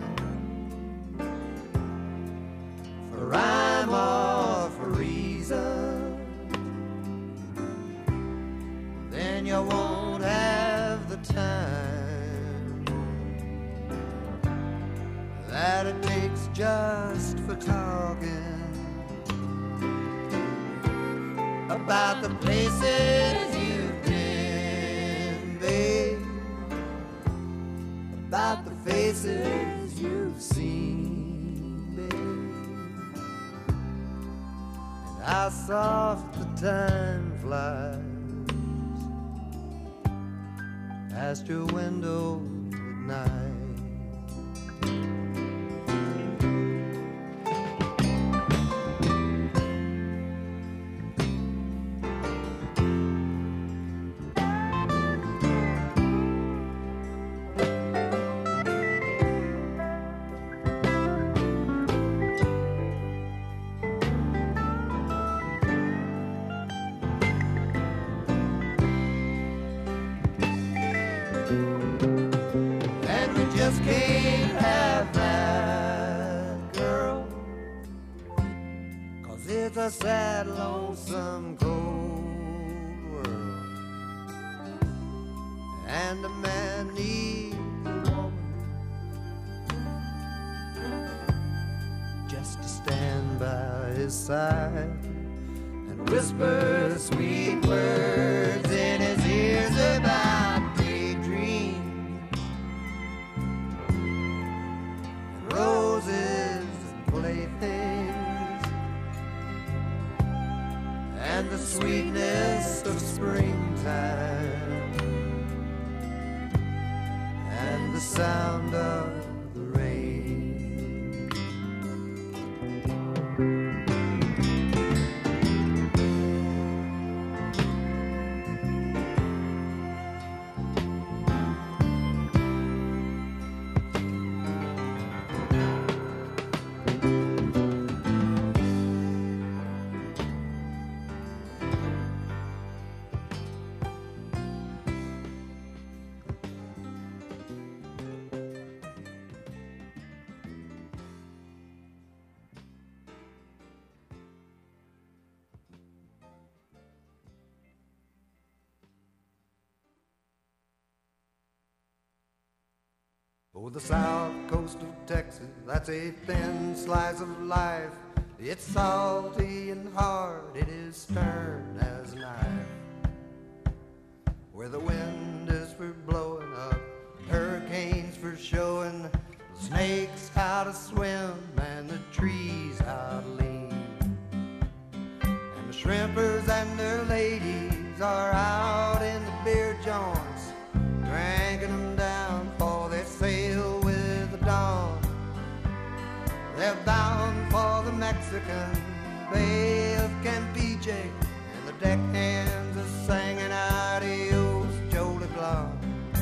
for rhyme or for reason, then you won't have the time that it takes just for talking about the places you've been, babe, about the faces you've seen, babe, and how soft the time flies past your window at night. Just can't have that, girl, 'cause it's a sad, lonesome, cold world, and a man needs a woman just to stand by his side and whisper sweet words in his ears about roses and playthings and the sweetness of springtime and the sound of the rain. Oh, the south coast of Texas, that's a thin slice of life. It's salty and hard, it is stern as a knife. Where the wind is for blowing up, hurricanes for showing, the snakes how to swim and the trees how to lean. And the shrimpers and their ladies are out in the beer joints, drinking them down for they sail with the dawn. They're bound for the Mexican Bay of Campeche, and the deckhands are singing adios, Joe LeBlanc.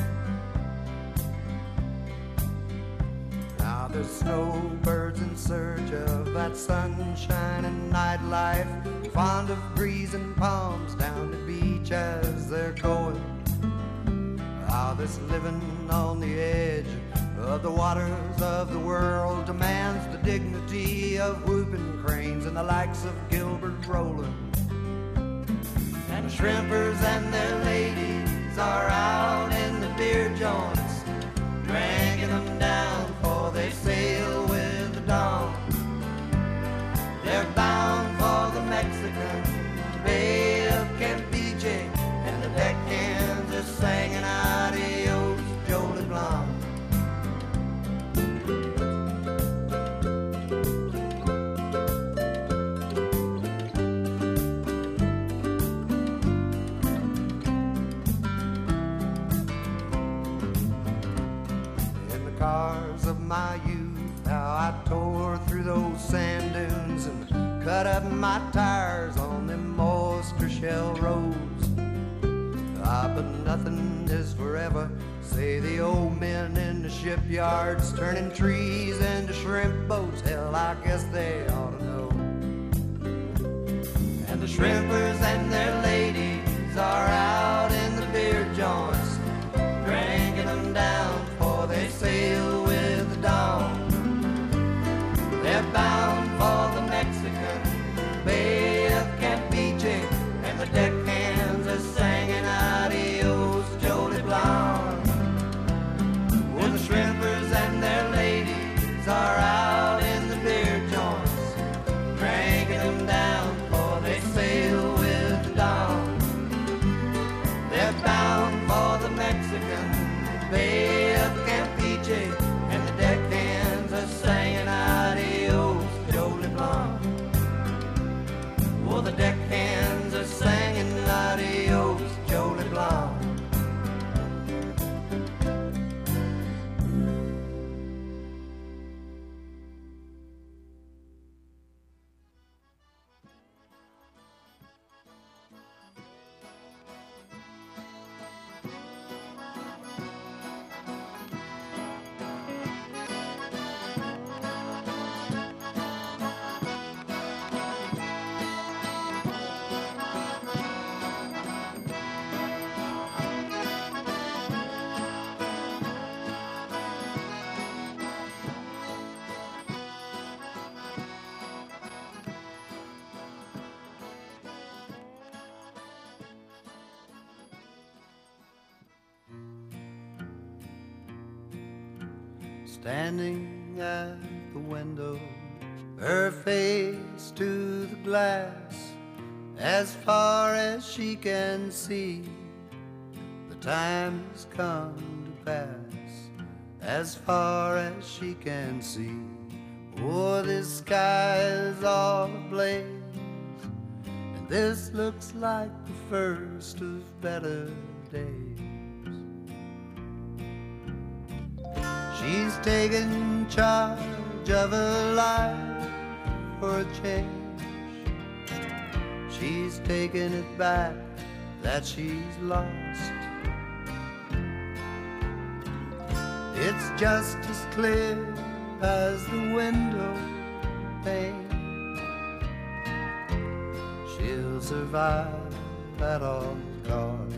Now there's snowbirds in search of that sunshine and nightlife, fond of breezing palms down the beach as they're going. How this living on the edge of the waters of the world demands the dignity of whooping cranes and the likes of Gilbert Rowland. And shrimpers and their ladies are out in the beer joints, drinking them down for they sail with the dawn. They're bound for the Mexican Bay of Campeche, and the deckhands are singing adios, Joe LeBlanc. In the cars of my youth, how I tore through those sand dunes and cut up my tires on them oyster shell roads. but nothing is forever. Say the old men in the shipyards turning trees into shrimp boats. Hell, I guess they ought to know. And the shrimpers and their ladies are out in the beer joints, drinking them down before they sail with the dawn. They're bound for the Mexican Bay of Campeche, and the deckhands are singing adios, Jolly Blonde. Well, the shrimpers and their ladies are out in the beer joints, drinking them down before they sail with the dawn. They're bound for the Mexican Bay of Campeche, and the deckhands are singing adios, Jolly Blonde. Well, the deckhands are singing adios, Jolly Blonde. Standing at the window, her face to the glass, as far as she can see, the time has come to pass, as far as she can see. Oh, this sky is all ablaze, and this looks like the first of better days. She's taken charge of her life for a change. She's taken it back that she's lost. It's just as clear as the window pane. She'll survive at all costs.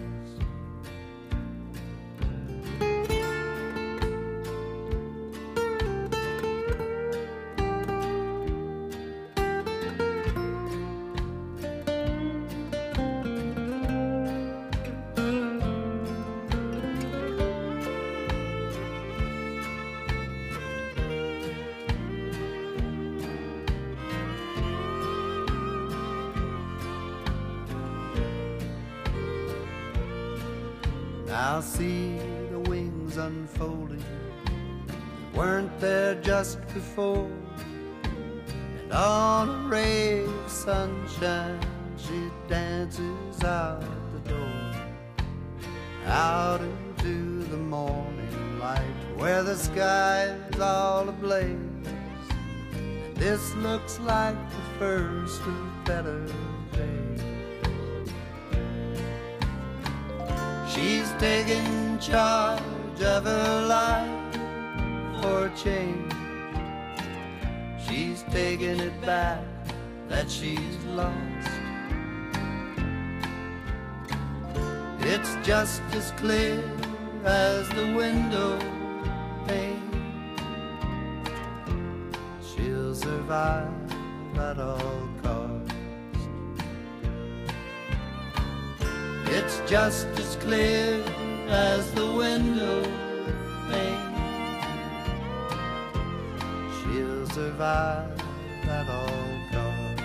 Now see the wings unfolding, weren't there just before, and on a ray of sunshine she dances out the door, out into the morning light where the sky is all ablaze, and this looks like the first of better days. She's taking charge of her life for a change. She's taking it back that she's lost. It's just as clear as the window pane. She'll survive at all costs. It's just as clear as the window pane. She'll survive at all costs.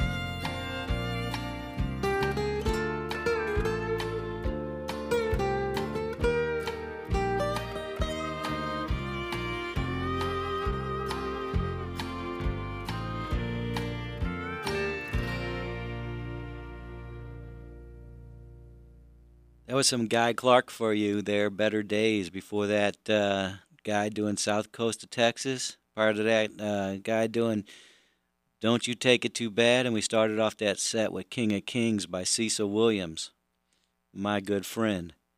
That was some Guy Clark for you there, Better Days. Before that, uh, guy doing South Coast of Texas. Part of that, uh, guy doing Don't You Take It Too Bad. And we started off that set with King of Kings by Cecil Williams, my good friend.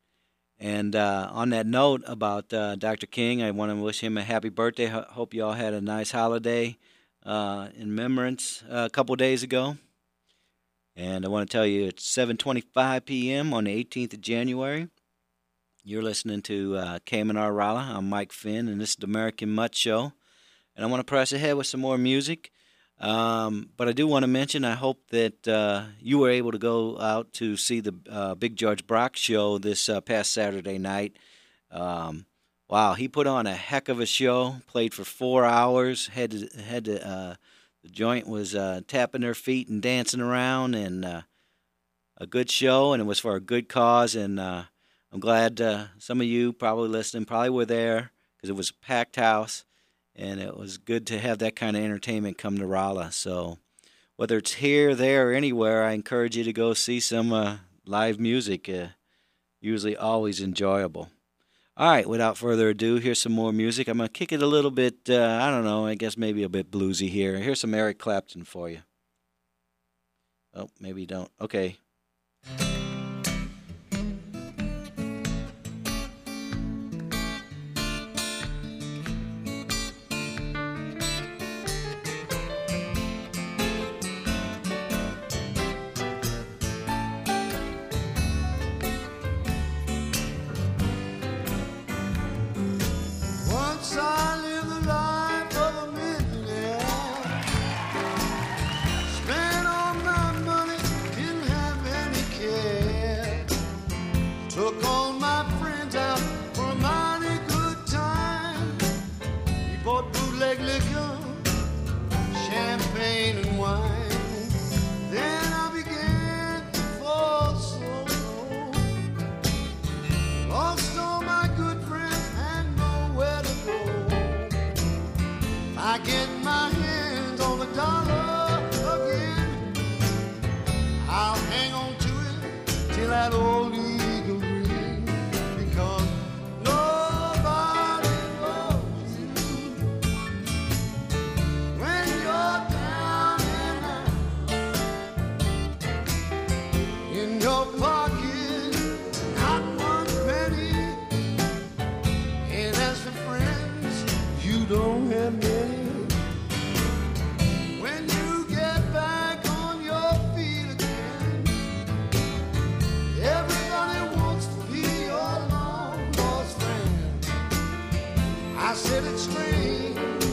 And uh, on that note about uh, Doctor King, I want to wish him a happy birthday. Ho- hope you all had a nice holiday uh, in remembrance uh, a couple days ago. And I want to tell you it's seven twenty-five p.m. on the eighteenth of January. You're listening to uh, K M N R Rolla. I'm Mike Finn, and this is the American Mutt Show. And I want to press ahead with some more music. Um, but I do want to mention, I hope that uh, you were able to go out to see the uh, Big George Brock show this uh, past Saturday night. Um, wow, he put on a heck of a show, played for four hours, had to, had to, uh, the joint was uh, tapping their feet and dancing around, and uh, a good show, and it was for a good cause, and uh, I'm glad uh, some of you probably listening probably were there, because it was a packed house. And it was good to have that kind of entertainment come to Rolla. So whether it's here, there, or anywhere, I encourage you to go see some uh, live music. Uh, usually always enjoyable. All right, without further ado, here's some more music. I'm going to kick it a little bit, uh, I don't know, I guess maybe a bit bluesy here. Here's some Eric Clapton for you. Oh, maybe you don't. Okay. Once I lived the life of a millionaire. Spent all my money, didn't have any care. Took all my friends out for a mighty good time. We bought bootleg liquor, champagne and wine. Then I began to fall so low. Lost all my good friends and nowhere to go. I get my hands on the dollar again. I'll hang on to it till that old eagle rings, because nobody loves you when you're down and out. In your pocket, not one penny. And as for friends, you don't have many. When you get back on your feet again, everybody wants to be your long lost friend. I said it's strange